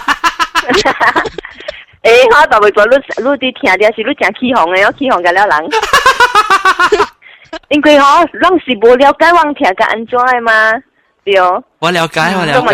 誒，我就會做你啲聽啲是你正起哄嘅，我起哄嘅了人。因為嗬，人是無了解我聽個安怎嘅嘛，對。 我了解。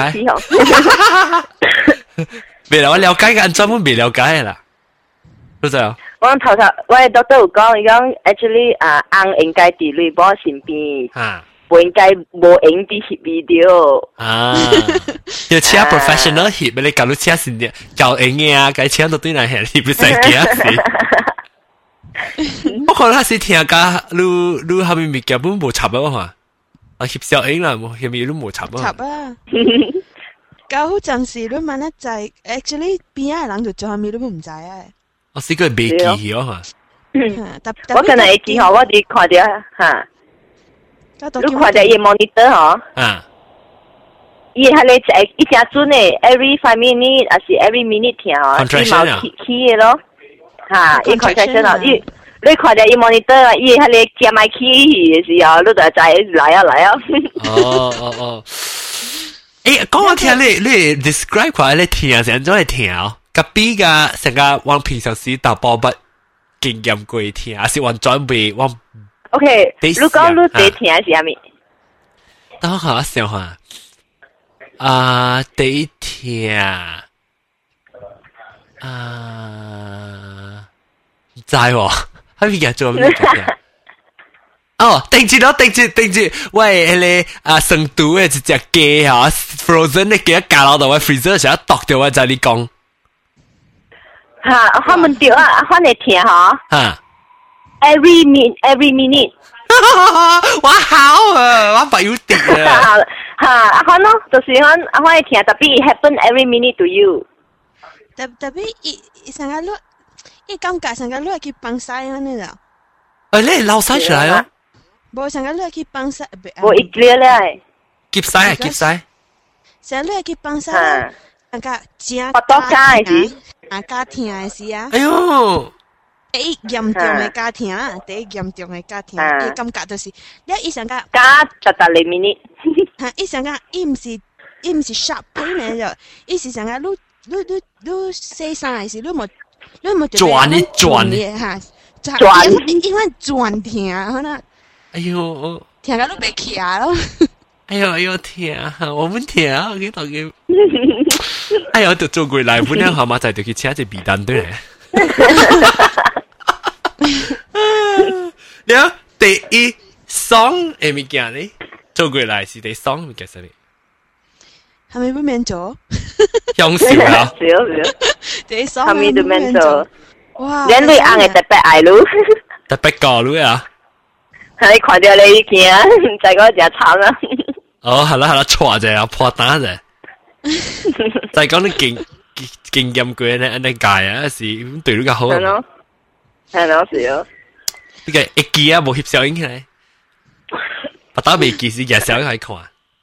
未啦，我了解個安怎，我未了解啦。都就。 我頭我嘅 doctor 有講，伊講 actually 翁應該佇你某身邊，唔應該無影啲翕 video。 要請 professional 翕，你教你請是教影嘅啊，該請到對嚟翕，你唔使驚死。我可能係聽㗎，你後面咪根本冇插啊嘛，翕小影啦，後面都冇插啊。 插啊！搞好陣時，你問一就係 actually 邊一人就做後面都唔知啊。 我試過未記咗嘛？ 我可能會記嗬，我哋看到嚇。你看到伊 monitor 嗬？伊係你一隻準誒 ，every 5 minute 還是 every minute 聽嗬？ contraction 啊？ 起嘅咯，嚇，伊 contraction 啊，你看到伊 monitor 伊係你接埋起嘅時候，你就知來啊！ 哦。誒，講我聽你 describe 佢，你聽成咗嚟聽哦。隔壁個成個往平常時打波不經驗過聽，還是往準備往 ？OK， 你講你第聽係啥物？ 等我想下，第一聽唔知喎，喺邊個做咩聽？哦，定住，喂，你成都嘅一隻雞嚇 ，frozen 嘅雞一架落到我 freezer 成日剁掉我，就你講。 嚇，他們對啊，我嚟聽嚇。every minute。 我好啊，我不要跌啊。 嚇，我咯，就是我嚟聽，特別 happen every minute to you。 特別一成個一感覺成個攞去幫曬嗰啲啦。 你撈曬出來哦。 冇成個攞去幫曬。 冇一個咧。 夾曬。 成個攞去幫曬。那個正。 我多加係。 家庭嘅事啊！ 哎呦， 第一嚴重嘅家庭，伊感覺就是你一上個加10 minute， 伊上個伊唔是 sharp pain 嚟咗，伊是上個你洗衫嘅時，你冇轉嘅嚇，轉因為轉聽可能。 哎呦， 聽到都別起啊咯！ 哎呦聽啊，我們聽啊，我同佢。哎呀，我就做過嚟，本來蛤蟆仔就去請隻鼻蛋對嚟。你睇第一 song 係咪件呢？做過嚟是第song 咪叫啥咪？ 係咪不免做？ 香笑啊！ 第一 song 係咪都免做？ 哇！ 你對硬係特別愛路， 特別高路啊！ 你看到你見，再個就慘啦。 哦，係啦，錯啫，破單啫。就係講你經驗過咧，你解啊，是對你個好。係咯， 是咯。 呢個一記啊，冇翕小影起來，我打未記時日小影喺看。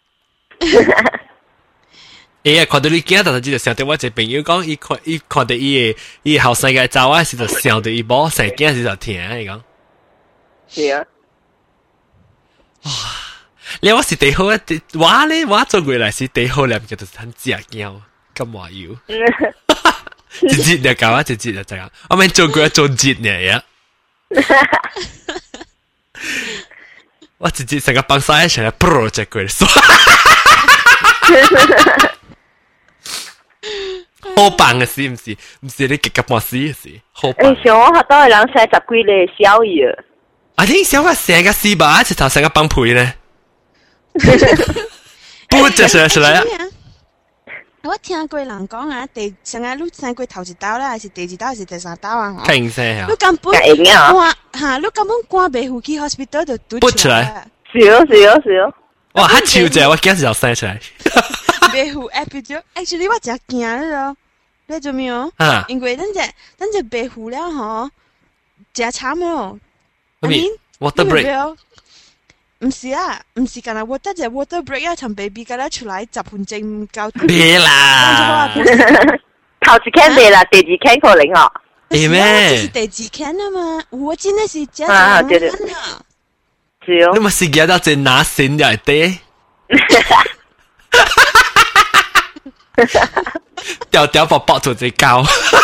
看到你驚，但係就想到我一朋友講，伊看到伊後生嘅查某時就想到伊某成驚時就聽，伊講。 是啊。 哇！你我是第好一啲，我做過嚟是第好兩個就是很隻膠，咁話要。一節就搞啊，一節就這樣。我咪做過做節嚟呀。我一節成個幫曬成個 project 過嚟，好棒嘅事唔是？唔是你極級模式嘅事，好棒。 誒，像我學到嘅人40幾個小月。 啊！你小個成個四百，一頭成個幫配咧。不就係出嚟啊！ 我聽過人講啊，成個你生過頭一刀啦，還是第二刀，還是第三刀啊？ 聽聲啊！ 你根本關嚇，你根本關未赴去 hospital 就嘟出來。 少。 哇！黑超正，我驚時就生出嚟。 白虎 epidural，actually 我真驚咯，你做咩哦？因為等隻白虎了嗬，真慘咯。 I mean water break。 唔是啊，唔是干那我得只 water break 啊，從 baby 嗰度出來10分鐘唔夠。 別啦， 頭一間未啦，第二間可能哦。 係咩？ 是第二間啊嘛，我真係是真係對對。是哦。 你咪是記得只拿線嚟啲。掉薄做只膠。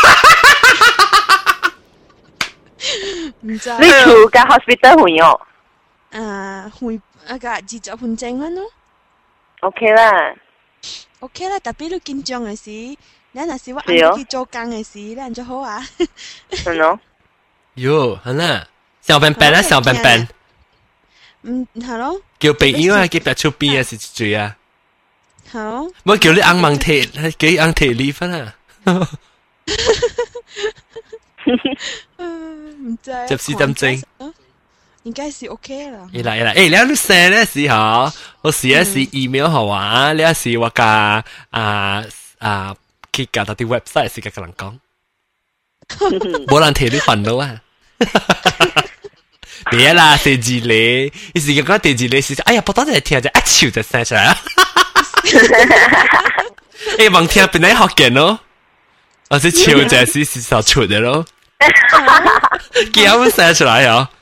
唔知。 你住間 hospital 會哦？ 會20分鐘咯。 OK 啦。 OK 啦，特別你緊張嘅時，你若是我啱去做工嘅時，你就好啊。 係咯。 喲，係啦，小笨笨啊，小笨笨。 係咯。 叫鼻音啊，叫白出邊啊，是最啊。 係咯。 我叫你硬盲貼，叫你硬貼離婚啊。 唔知。 執屎針精。 應該是 OK 啦。 嚟，誒，你有寫咧時候，我試一試 email 好啊，你一試我架去架到啲 website 試個人講，冇人睇你煩惱啊！別啦，第二類，你時講第二類是，哎呀，不當就聽就一笑就寫出來啊！誒，盲聽本來好勁咯，或者笑就是少出嘅咯，叫我寫出來哦。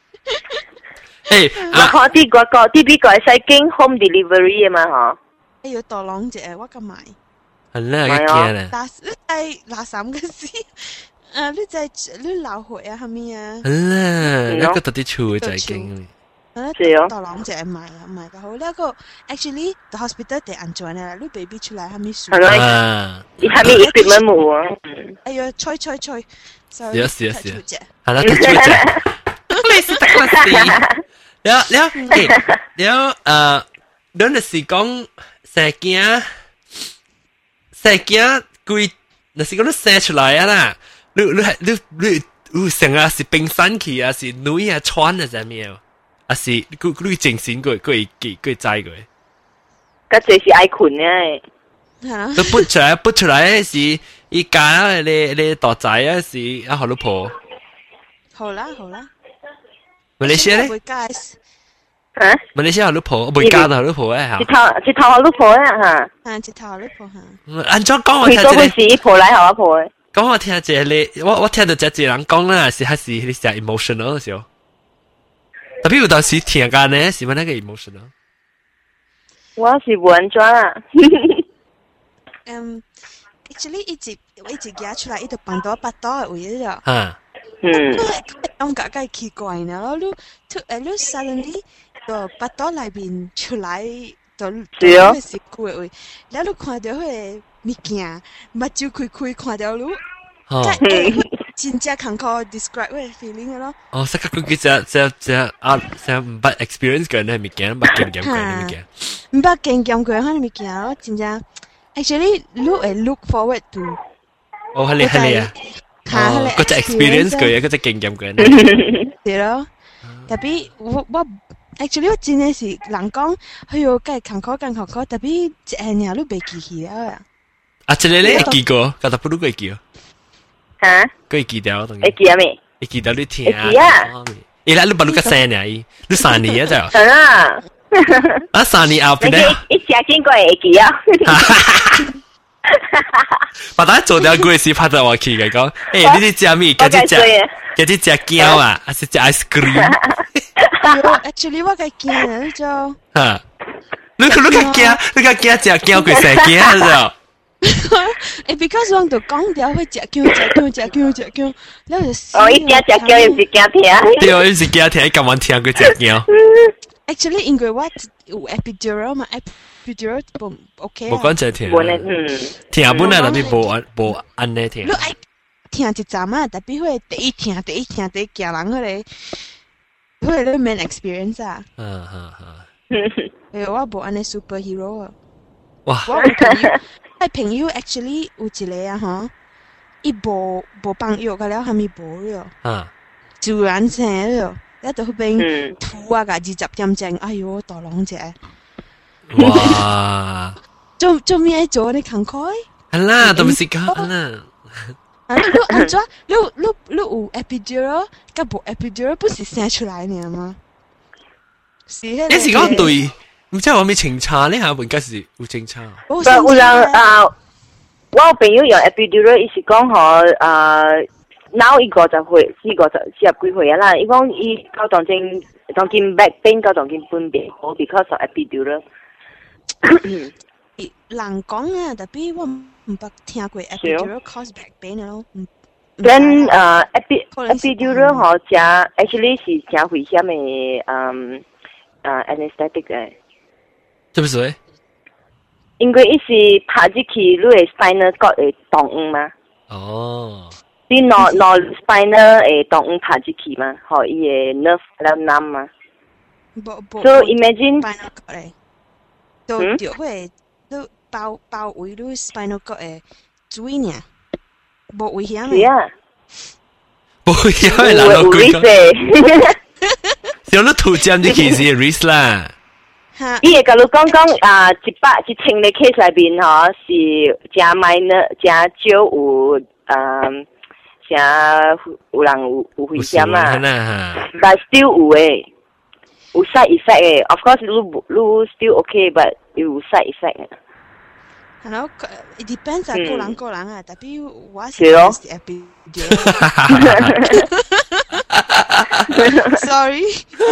我看啲嗰個 TB 個係經 home delivery 嘅嘛嗬。 要多兩隻，我咁買。 係啦，一件咧。 嗱三個字，你老血啊，係咪啊？ 係啦，一個特啲處就係經。 多兩隻買嘅好。呢個 actually the hospital 地安全啦，你 baby 出嚟係咪舒服？ 係咪？係咪equipment冇啊？ 哎呀，吹。是啊。係啦，特出隻。你是得個事，你是講成件佢，你是講你寫出來啊啦，你成日是冰山去啊，是女啊穿啊隻咩？啊是佢正線佢齋佢， 嗰隻是愛困嘅。 佢撥出來是依家你大仔啊是啊好老婆。 好啦。 馬來西亞咧？ 啊？ 馬來西亞老婆，未嫁到老婆誒嚇。 一頭老婆誒嚇。 一頭老婆嚇。 按照講我聽這個。佢嗰時婆來後一婆誒。 講我聽這你，我聽到這人講啦，是還是你成 emotional 嘅時候。特別有當時聽緊呢，是咪那個 emotional？ 我是唔安怎啊。 actually 一直夾出來，一直放到8刀嘅位咗。 嚇。 感覺梗係奇怪呢，你 suddenly 個8刀裏邊出來，就是鬼位，然後你看到佢物件，目睭開看到你，真正坎坷 describe 佢 feeling 咯。 哦，實際佢這唔捌 experience 過呢物件，唔捌經驗過呢物件， 唔捌經驗過呢物件咯，真正 actually 你會 look forward to。 哦，係啊。嗰隻 experience 佢啊，嗰隻經驗佢。 係咯，特別我 actually 我真係是人講，哎呦，梗係坎坷，特別一下年都未記起了啊。 啊，這個咧會記過，覺得不如會記哦。 嚇？ 會記掉， 會記啊未？ 會記到你聽啊。 會記啊。 伊拉你把你個生年，你3年啊就。 係啊。 啊3年後邊咧？ 一隻經過會記啊。 把大家做掉故事拍到我去嘅講，誒，你啲食咩？嗰啲食膠啊，還是食 ice cream？Actually 我嘅驚啊，你就嚇，你個驚食膠佢成驚就。 because 我度講掉會食膠，你就哦，一定食膠又是驚聽。 對，又是驚聽，咁晚聽佢食膠。 Actually 因為我有 epidural 嘛。epidural 唔 OK 啊。 冇講就聽。聽本來特別冇安尼聽。 你愛聽一陣啊，特別會第一驚人嗰個 main experience 啊。我冇安尼 superhero 啊。 哇！ 我朋友 actually 有一個啊嗬，伊冇幫藥㗎了，係咪冇了？自然生了，一到邊吐啊，個20點鐘，哎呦，大龍姐。 哇！ 做咩做你慷慨？ 係啦，都唔是講啦。 你安怎？你有 epidural， 甲無 epidural 不是生出來呢嗎？是迄。 你是講對，唔知我咪清查呢下，應該是有清查。 有人我有朋友用 epidural， 伊是講嗬腦伊50幾歲啊啦，伊講伊到當今 back pain 到當今分別好 because of epidural。 人講啊，特別我唔捌聽過 epidural cause back pain 咯。 Then epidural 嗬，正 actually 是正危險嘅anesthetic 嘅。 做咩事？ 因為伊是拍入去你嘅 spinal cord 會動嘛。 哦。 你攞 spinal 會動拍入去嘛，互伊嘅 nerve 了冧嘛。So imagine。 都就會都包圍你 spinal cord 嘅水呢，無危險嘅。 係啊。 無危險嘅人老鬼講。有你圖鑑啲其實 risk 啦。 伊會甲你講100,000嘅 case 內面吼是真 minor 真少有真有人有危險啊，但 still 有誒，有 side effect 誒。Of course 你 still okay， but 有 side effect 啊。 Hello， it depends 啊，個人啊，特別我是 epidural。Sorry。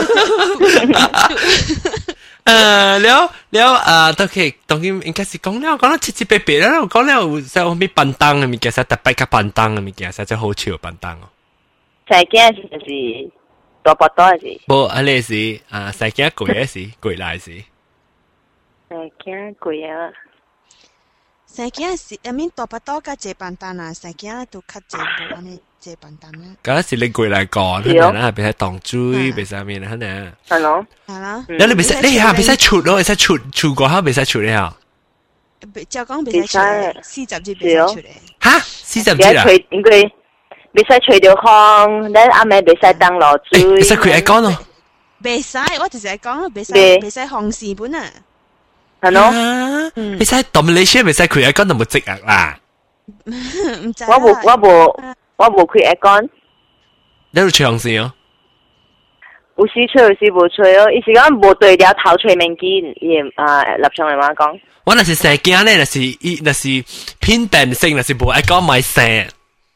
都可以，當然應該是講了七七八八啦，講了有啥咩板凳嘅物件，啥特別嘅板凳嘅物件，啥真好笑嘅板凳哦。 細件是大把多是。 無，阿你是細件貴嘅是貴來是。 細件貴啊。 細件是，I mean 大把多加隻板凳啊，細件都較隻無安尼隻板凳啊。 嗰時你貴來講，可能啦，別使當追，別使咩啦，可能。 係咯。 係啦。 你別使，你下別使出咯，別使出過後別使出咧嚇。 就講別使出，40節別使出咧。 嚇，40節啊？ 應該別使吹到風，你阿妹別使當落水。 別使佢愛講咯。 別使，我就是係講別使紅事本啊。 係咯。 別使 domination， 別使佢愛講就冇積壓啦。 唔知。 我無開 aircon， 你有吹紅線哦？ 有時吹，有時無吹哦。伊是講無對了頭吹面機，伊立場嚟話講。 我那是細件咧，那是偏定性，那是無愛講買聲。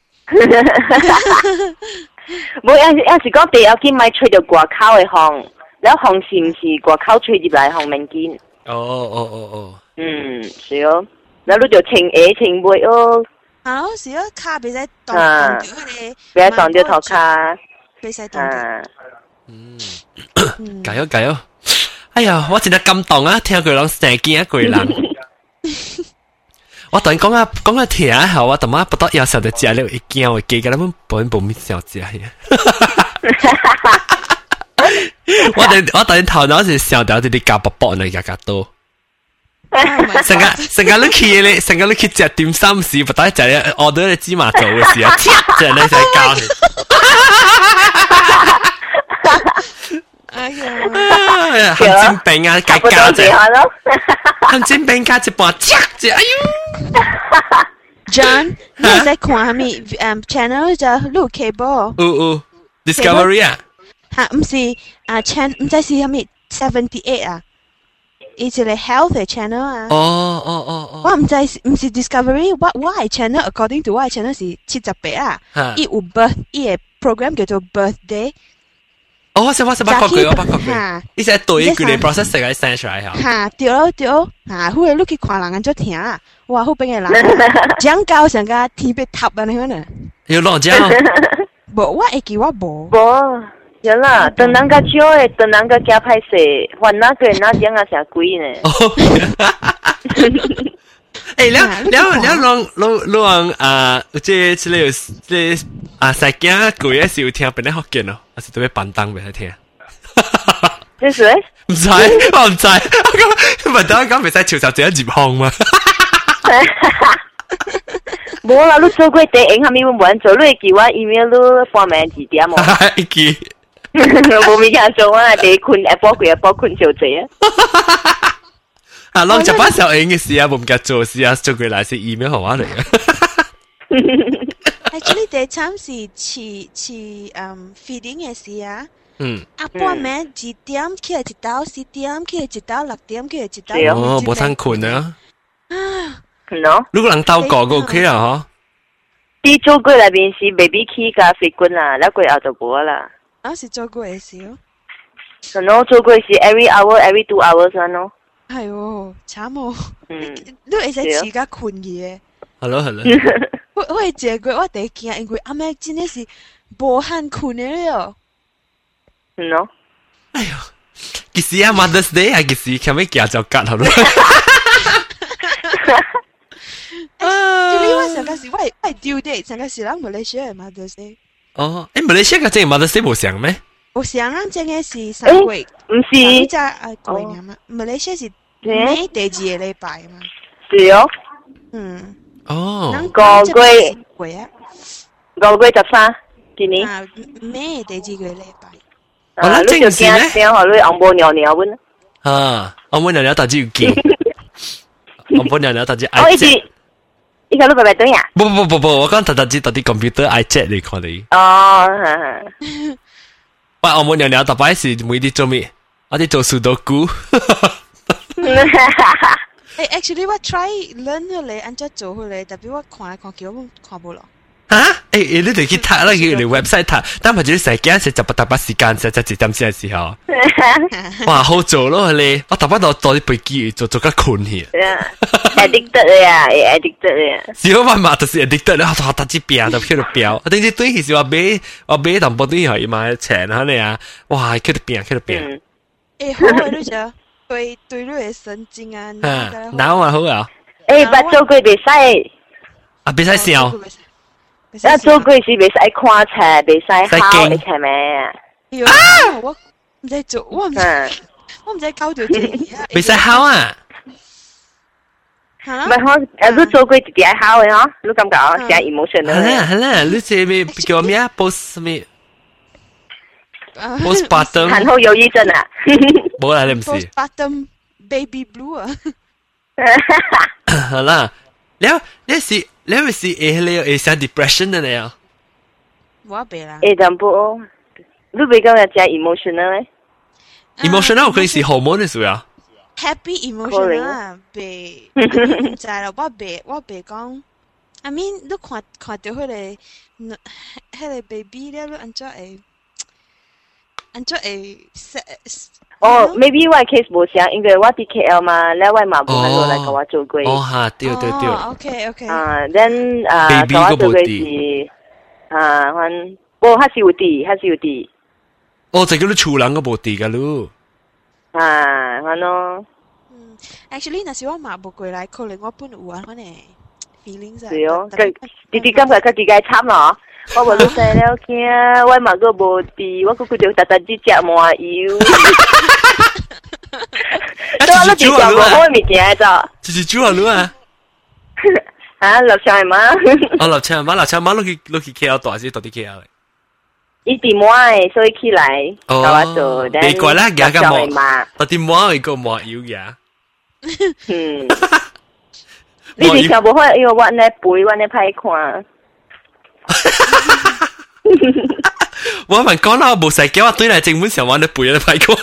無有時講第二件買吹到外口嘅風，然後風是唔是外口吹入來風面機？ 哦。 是哦。然後你就清下清尾哦。 啊，是啊，卡別使動掉佢哋， 別使動掉頭卡， 別使動掉。 加油！哎呀，我真係感動啊！聽佢講成件一個人，我同你講個聽後，我同媽不得有時候就食了一件，我記得佢本冇咩小食嘅。我等頭腦是想到啲夾卜卜呢，夾多。成日你去食點心時，不但係食我對你芝麻做嘅時候，即係你就教你。 哎呀， 含煎餅啊，加隻，含煎餅加隻半，隻，哎呦 ！John， 你在看下面channel 就錄 cable。 有 Discovery 啊？ 嚇，唔是channel，唔知是下面78啊。伊一個 health 嘅 channel 啊。 哦。 我唔知唔是 Discovery， 我嘅 channel according to 我嘅 channel 是78啊。伊有伊嘅 program 叫做 birthday。 哦，我捌過。伊係對佢哋 process 成個 send 出來嚇。 嚇，對，嚇，好嘅，你去看人安怎聽啊？哇，好邊嘅人，講到成個天被塌啊！你看呢？ 有落獎？ 無，我會記我無。 無。有啦，等人家少誒，等人家加歹勢，還那個那點啊成貴呢。 誒，你即細件貴嘅時候聽，本來學見咯，還是特別板凳俾佢聽。 即係？ 唔知，我唔知，我講板凳講未使潮就一入行嘛。 冇啦，你做過電影下面冇人做，你叫我 email 你方面字點冇？ 記。冇物件做啊！地困一波困就這啊！ 啊，攏就把小英嘅事啊，唔夾做事啊，做佢嚟是 email 號碼嚟嘅。 Actually，第三是feeding 嘅事啊。阿半暝2點起來一道，4點起來一道，6點起來一道。 哦，冇通困啊。 喏， 如果人鬥過個 OK 啊，嗬。 啲做過內邊是 baby key 加飛棍啦，แล้ว過後就冇啦。 啊，是做過嘅事哦。 喏，做過是 every hour、every 2 hours 啊喏。 係喎，慘喎。你會使自家困嘅。 係咯。 我係借過我第一件，因為阿妹真係是無限困嘅咯。 喏。 哎呦，其實啊 Mother's Day 啊，其實咁樣夾就夾好咯。 我上個時我係 due date，上個時咱馬來西亞係 Mother's Day。 哦，馬來西亞嘅正 Mother's Day 冇上咩？ 冇上啊，正嘅是3月。 唔是。 即係過年嘛，馬來西亞是尾第2個禮拜嘛。 是哦。 哦。 5月13，今年。 啊，尾第2個禮拜。 啊， 你就驚驚話你紅布尿尿溫。 啊，紅布尿尿大隻要見。紅布尿尿大隻愛隻。 依家都白白對呀？ 不，我講特啲 computer iChat 嚟看你。 哦， 喂，我冇聊聊，大擺是每啲做咩？我哋做數多股。 actually 我 try learn 佢嚟，按照做佢嚟，特別我看來看去，我看無咯。 你哋去睇啦，佢哋 website 睇，但係佢成日成就大把時間，就1點先嘅時候。哇，好做咯你，我大把到啲背機做得困去。 addicted 呀 ，addicted 呀。 是好嘛，就是 addicted 咧，我打支表就喺度表，我等陣對其實我買淡薄啲係買錢下你啊，哇，喺度表。 好啊，你就對你嘅神經啊， 腦啊好啊。 捌做過袂使。 啊，袂使笑。 啊，做過是袂使看冊，袂使考一冊咩？ 我唔使做，我唔使搞到這嘢。 袂使考啊？ 唔係你做過一啲愛考嘅嗬？你感覺啊，成 emotional。 係啦，你這咩叫咩啊 ？post 咩 ？postpartum 產後憂鬱症啊？ 冇啦，你唔是。 postpartum baby blue 啊？ 係啦，你是會生 depression 嘅你啊？ 我別啦。 淡薄，你袂講係真 emotional 咧 ？emotional 可以是 hormone 嘅事啊。 happy emotional 啊，別唔知啦，我別講。I mean，你看到迄個 baby 咧，你按照會哦 ，maybe 我 case 無像，因為我喺 KL 嘛，咧我媽冇喺度來甲我做過。 哦哈，對。 OK。 then 甲我做過是還是有啲。 哦，就叫你厝人個無啲噶咯。 咯。 actually 那時我媽冇過來，可能我本有啊，可能 feelings 啊。 是哦，啲感覺佢自己慘咯。我無你使了驚，我嘛個無啲，我個佢就特啲食麻油。都我哋食無好物件咋？ 就是煮下啊！ 立場係嘛？ 立場媽，落去 KL 大先，到啲 KL 嚟。 伊啲麻誒，所以起來甲我做。 別怪啦，夾個麻，到啲麻係個麻油嘅。 你哋想無好，因為我呢背，我呢歹看。 我問講啦，我冇使叫我對嚟正本上玩你背你排過，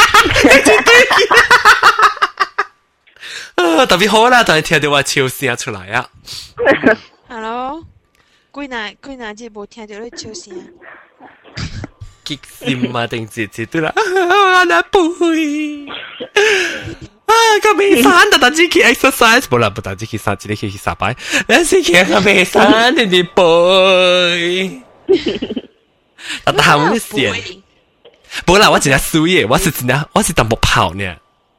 特別好啦，但係聽到我笑聲出來啊。 Hello，幾耐只冇聽到你笑聲？ 激心啊，定字對啦，我那背個尾山特登去 exercise，冇啦，冇特登去三次，你去沙擺，有時去個尾山定啲背。但係我線，冇啦，我真係衰嘅，我是淡薄跑呢，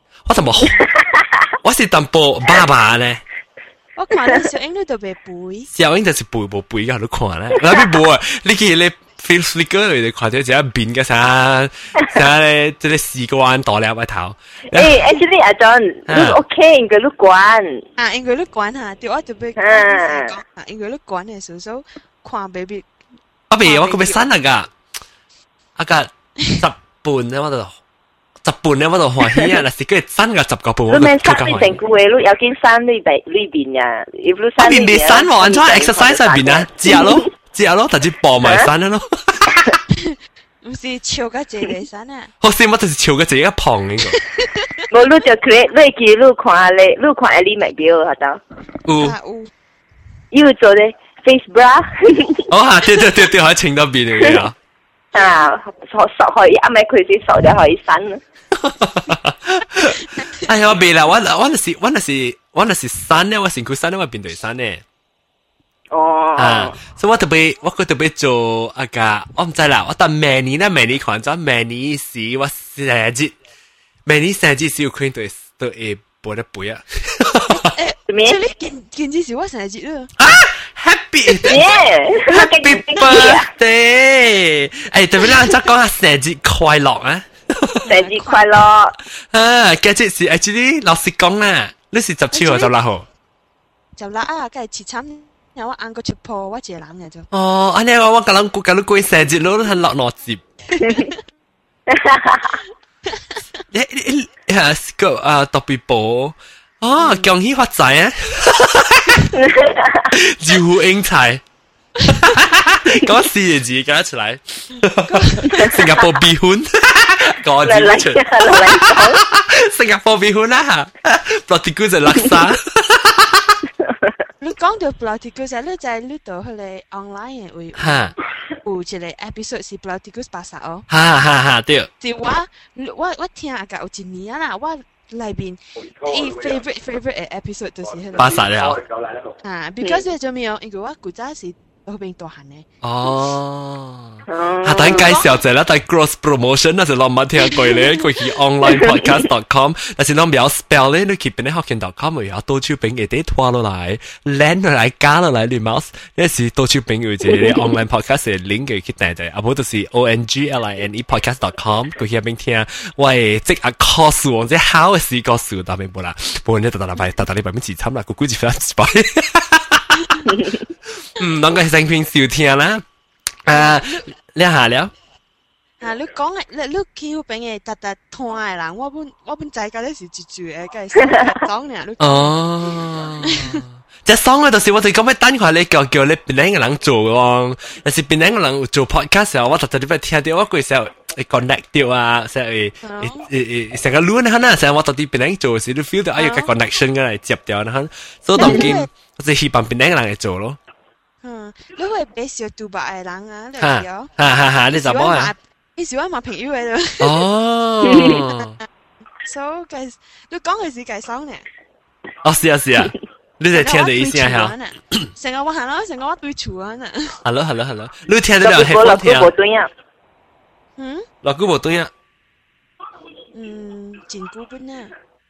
我是淡薄爸爸呢。 我看到小英你都未背， 小英就是背冇背嘅，你看啦，那邊背啊，你見你 feel flicker 你看到只變嘅啥咧，即係試過大粒一頭。 actually 阿 John，你 OK，應該你管。 應該你管下，對我就俾講，應該你管嘅少少看 baby。我個咪生啊個10半啊，我度 10半咧，我就歡喜啊！嗱，是佢真嘅10個半，我都更加歡喜。你成句話，你有件衫裏邊啊，如果衫裏邊衫喎，安怎 exercise 入邊啊？只咯，但係播埋衫咯。 唔是超個這類衫啊！ 好似我就是超個這一胖呢個。我錄就 create，你記錄看你咪表下就。要做咧 face bra。 哦，對，可以請到邊嚟嘅。 手可以，阿咪佢啲手就可以伸啦。 哎呀，未啦，我那是衫咧，我成佢衫咧，我變對衫咧。 哦。 所以我特別做啊個，我唔知啦，我當明年看咗明年時我生日時有可能對會播得背啊。 咩？這裡見至是我生日啦。 Happy birthday！ 誒，特別啦，再講下生日快樂啊！ 生日快樂！ 啊，今日是actually老實講啊，你是17號16號 ？16啊，梗係切慘，有我晏個出鋪，我一個人嘅啫。 哦，安尼我甲你過生日咯，很落落接。個特別播。哦，恭喜發財啊！招呼英才，講四個字講得出來。新加坡避婚，講字出。新加坡避婚啦，Bloody 就垃圾。 你講到 Bloody 就你就係呢度佢哋 online 會有一個 episode 是 Bloody 80哦。 哈，對。 是我聽阿個有一年啦，我。裏邊啲 favorite episode 就是喺度。 80了。 啊 ，because 為做咩哦？因為我古早是嗰邊大漢嘅。 哦。等介紹者啦，但 cross promotion 那就落馬聽過咧，佢去 onlinepodcast.com， 但是我唔要 spell 咧，你去邊咧學見 .com 有多處邊嘅啲拖落嚟 ，land 落嚟加落嚟，你 mouse 呢是多處邊有隻 online podcast 嘅 link 嘅去訂嘅，啊，冇就是 online podcast.com， 佢去入邊聽，喂，即係 course 或者考嘅試個數，但係冇啦，冇人特禮拜咩自參啦，估計翻一擺。當個係成篇笑聽啦。你下了？ 你講嘅，你叫俾嘅特聽嘅人，我本仔家咧是住嘅，梗係講嘅。 哦，只爽嘅就是我哋講咩單話你叫你邊個人做咯，但是邊個人做 podcast 時候，我特別聽到我嗰時候connect 掉啊，成日成個亂嚇啦，成日我特別邊個做時都 feel 到哎呀個 connection 嘅嚟接掉啦，所以當見我就希望邊個人嚟做咯。 你會俾小杜白嘅人啊，你有？ 你就冇啊？ 你喜歡買朋友嘅啫。 哦。 所以你講嘅是介爽嘅。 哦，是啊，你就聽到意思啊？ 成日我行咯，成日我對厝啊呢。 Hello，你聽到係落句冇對啊？ 落句冇對啊？ 真古本啊。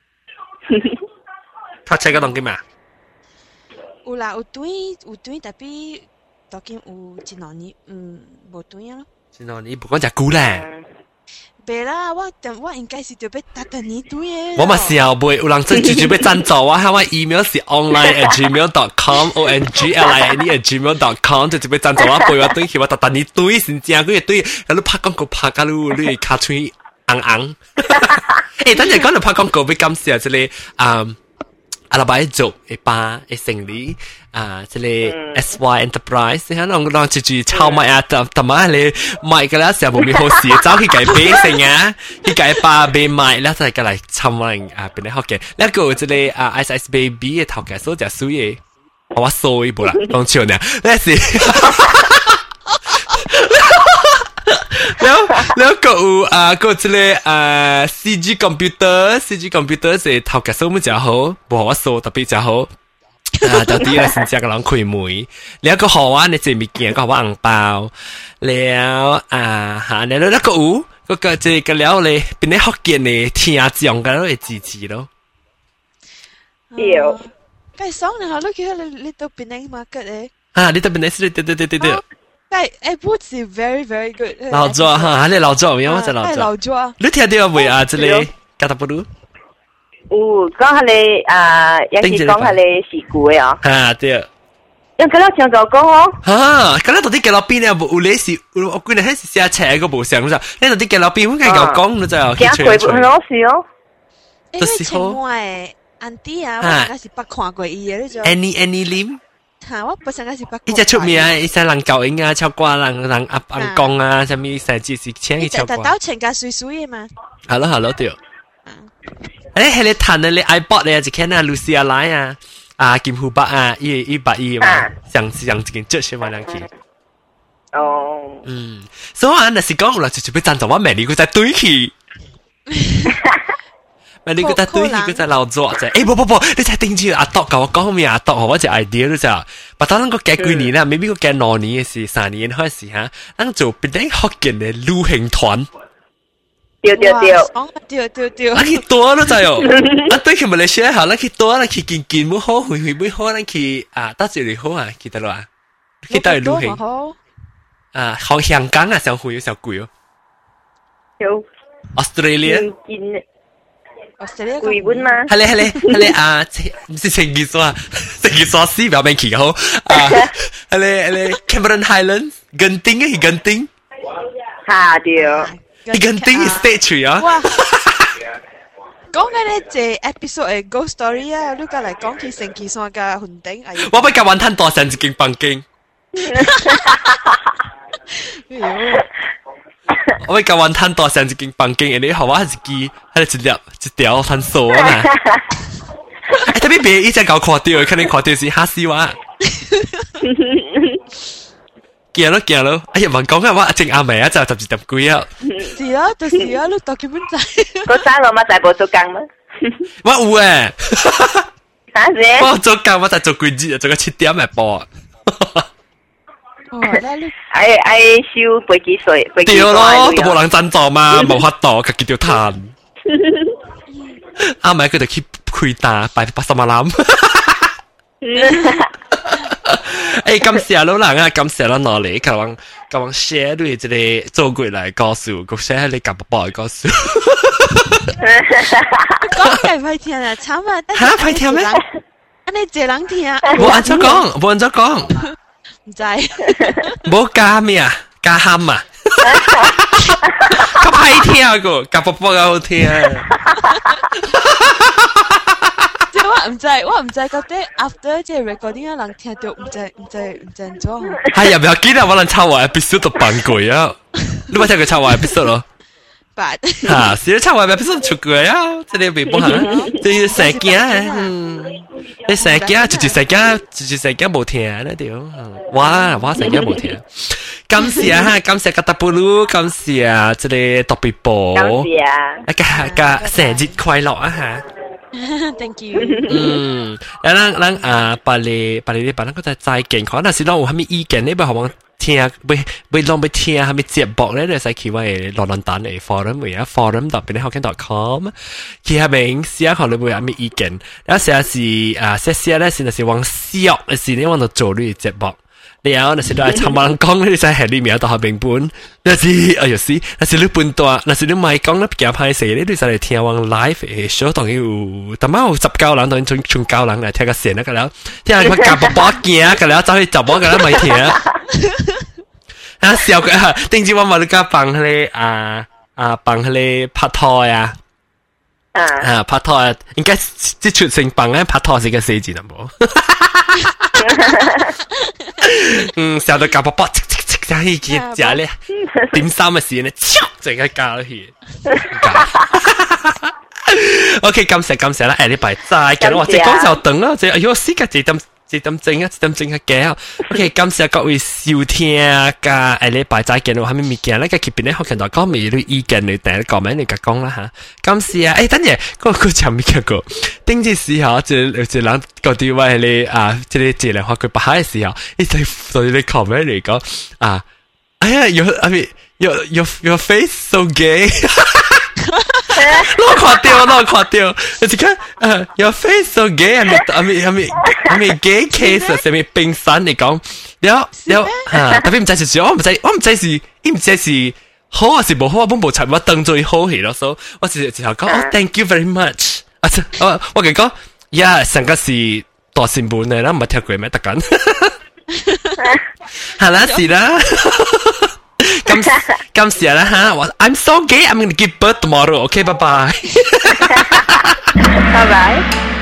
他切個東西嘛？ 有啦，有對，特別當見有一兩年，無對啊咯。 一兩年不講只久咧。 別啦，我應該是就要達年對嘅。 我嘛想袂有人真直接要贊助我，我 email 是 online@gmail.com online@gmail.com 直接要贊助我背我對去我達年對先正嗰個對，咁你拍廣告拍到你卡嘴硬。等陣講到拍廣告要感謝這裡阿拉伯做一把一成立這裡 SY Enterprise，然後我就住炒賣啊，但係你賣嘅啦時候冇咩好事，走去計比成啊，去計把被賣，然後再過來炒賣邊啲學嘅，呢個這裡Ice Baby 嘅頭嘅所隻水嘅，我收一部啦，講笑呢，呢是。แล้วก็จะเลยCG computer 是頭家數目就好，冇我數特別就好。到底係先至個人開門，แล้วก็好啊，你這物件個好紅包，แล้วแล้วก็ก็這個แล้วเลยเป็นได้學見你聽講嘅都係支持咯。 有， 梗係爽你好，你到邊啲 market 咧？ 你到邊啲是對。 boots 是 very very good。 老早哈，你老早有冇在老早？你聽到未啊？這裡加達布魯。 講下你有時講下你事故嘅哦。 對。 用嗰粒聽就講哦。 嚇，咁咧到啲嘅落邊咧有你是，我估你係寫斜個部上嗰陣，你到啲嘅落邊點解又講咗就？ 驚鬼唔攞事哦。 因為前外安迪啊，我應該是捌看過伊嘅呢種。 Annie Lim。 嚇，我本身係捌。 伊只出名啊，伊使人教英啊，唱歌人阿公啊，什麼成節是請伊唱歌。 但刀錢加水水嘅嘛。 係咯對。誒，係你彈啊，你 iPod 你就看啊，Lucia 來啊。啊，金虎伯啊，一百億嘛，像一件折些嘛兩期。 哦。 所以我那是講啦，就被贊助我美麗佢在對起，美麗佢在對起，佢在老做啫。不，你才定住阿多教我講咩阿多，我只 idea 都就，把當個幾年啦，maybe 個幾兩年嘅事，3年開始嚇，咱做變啲福建嘅旅行團。 對。 啊，去多咯就有，啊對佢馬來西亞好，那去多，那去見唔好，回唔好，那去啊，到這裡好啊，記得咯啊，去到旅行啊，好香港啊，上回有小貴哦， 有 Australia， Australia 貴本嘛， 係你啊，唔是成件數啊，成件數死表面去好啊，係你 Cameron Highlands，根丁啊，根丁， 嚇對。 你根丁 stage 啊！ 哇！講緊呢隻 episode 嘅 ghost story 啊，你過嚟講起成件山嘅雲頂， 我不甲玩攤大成一間房間。我不甲玩攤大成一間房間，你好我係一條攤數啊嘛。特別別一隻搞看到，可能看到是嚇死我。見咯！哎呀，問講啊，我正阿妹啊，就12點幾啊。 是啊，就是啊，你 document 仔。 嗰三個乜仔冇做工嗎？ 我有誒。 啥事？ 我做工，我就做幾日，做個7點嚟播。 哦，那你愛收飛機稅，飛機對咯，都冇人贊助嘛，冇法度，自己條攤。阿妹佢就去開單，擺80萬攬。感謝老人啊，感謝咱努力，咁樣 share 對這個做過來告訴，個 share 你夾寶嚟告訴。 講嘅唔係聽啊，慘啊！ 嚇，快聽咩？ 你一人聽， 冇按咗講， 唔知， 冇加咩啊？加喊啊！咁快聽個，夾寶好聽。 我唔知覺得 after 即係 recording 啊，人聽到唔知咗。 係入唔要緊啊！我能抄話 episode 都扮過啊！你冇聽佢抄話 episode 咯？嚇，是抄話 episode 出過啊！即係微博嚇，即係成件啊！你成件直成件冇聽啊！呢條哇成件冇聽。感謝嚇，感謝個大布魯，感謝啊！即係特別播， 感謝啊！ 個生日快樂啊嚇！ Thank you。 咱把你咱個再健康，但是咱有蝦米意見，你要互我聽，要聽蝦米節目咧，你使去我嘅羅蘭丹嘅 forum 位啊 forum.binahawken.com， 去下面寫下你有蝦米意見，然後寫寫咧，是往笑嘅是你往度做呢個節目。然後那是都係參人講，你使係裡面到下邊本，那是哎呀是，那是你本段，那是你咪講咧比較歹勢，你使嚟聽往 live 嘅 show，當然有，但係有19人，當然從9人嚟聽個線啦，個了，聽佢夾寶寶驚個了，走去10個個了咪聽，啊笑個，頂住我咪你家幫佢幫佢拍拖呀，拍拖應該即出成幫咧拍拖是個4字啦冇。笑到夾寶寶，真係見假咧，點三嘅事呢，淨係加落去。OK， 感謝啦，下禮拜再見，或者講就等啦，即係如果時間一點鐘嘅嘅。OK， 感謝各位收聽，下禮拜再見，我係咪物件咧？個邊咧，我見到講未啲意見你第一講咩你講啦嚇。感謝啊！等陣個前面嗰個頂住時候，就人嗰啲話你啊，即係自然話佢白嘅時候，一直對你講咩嚟講啊？哎呀，your face so gay。攞垮掉，你睇your face so gay，係咪 gay case 啊？係咪冰山嚟講？有特別唔知是我唔知是好還是冇好，我冇查，我當做好戲咯，所以我直頭講thank you very much。我講呀，成個是大新聞嘅，啦唔係聽過咩？得緊。 好啦，是啦。咁時啦吓，我 I'm so gay, I'm gonna give birth tomorrow. OK, bye bye. Bye bye.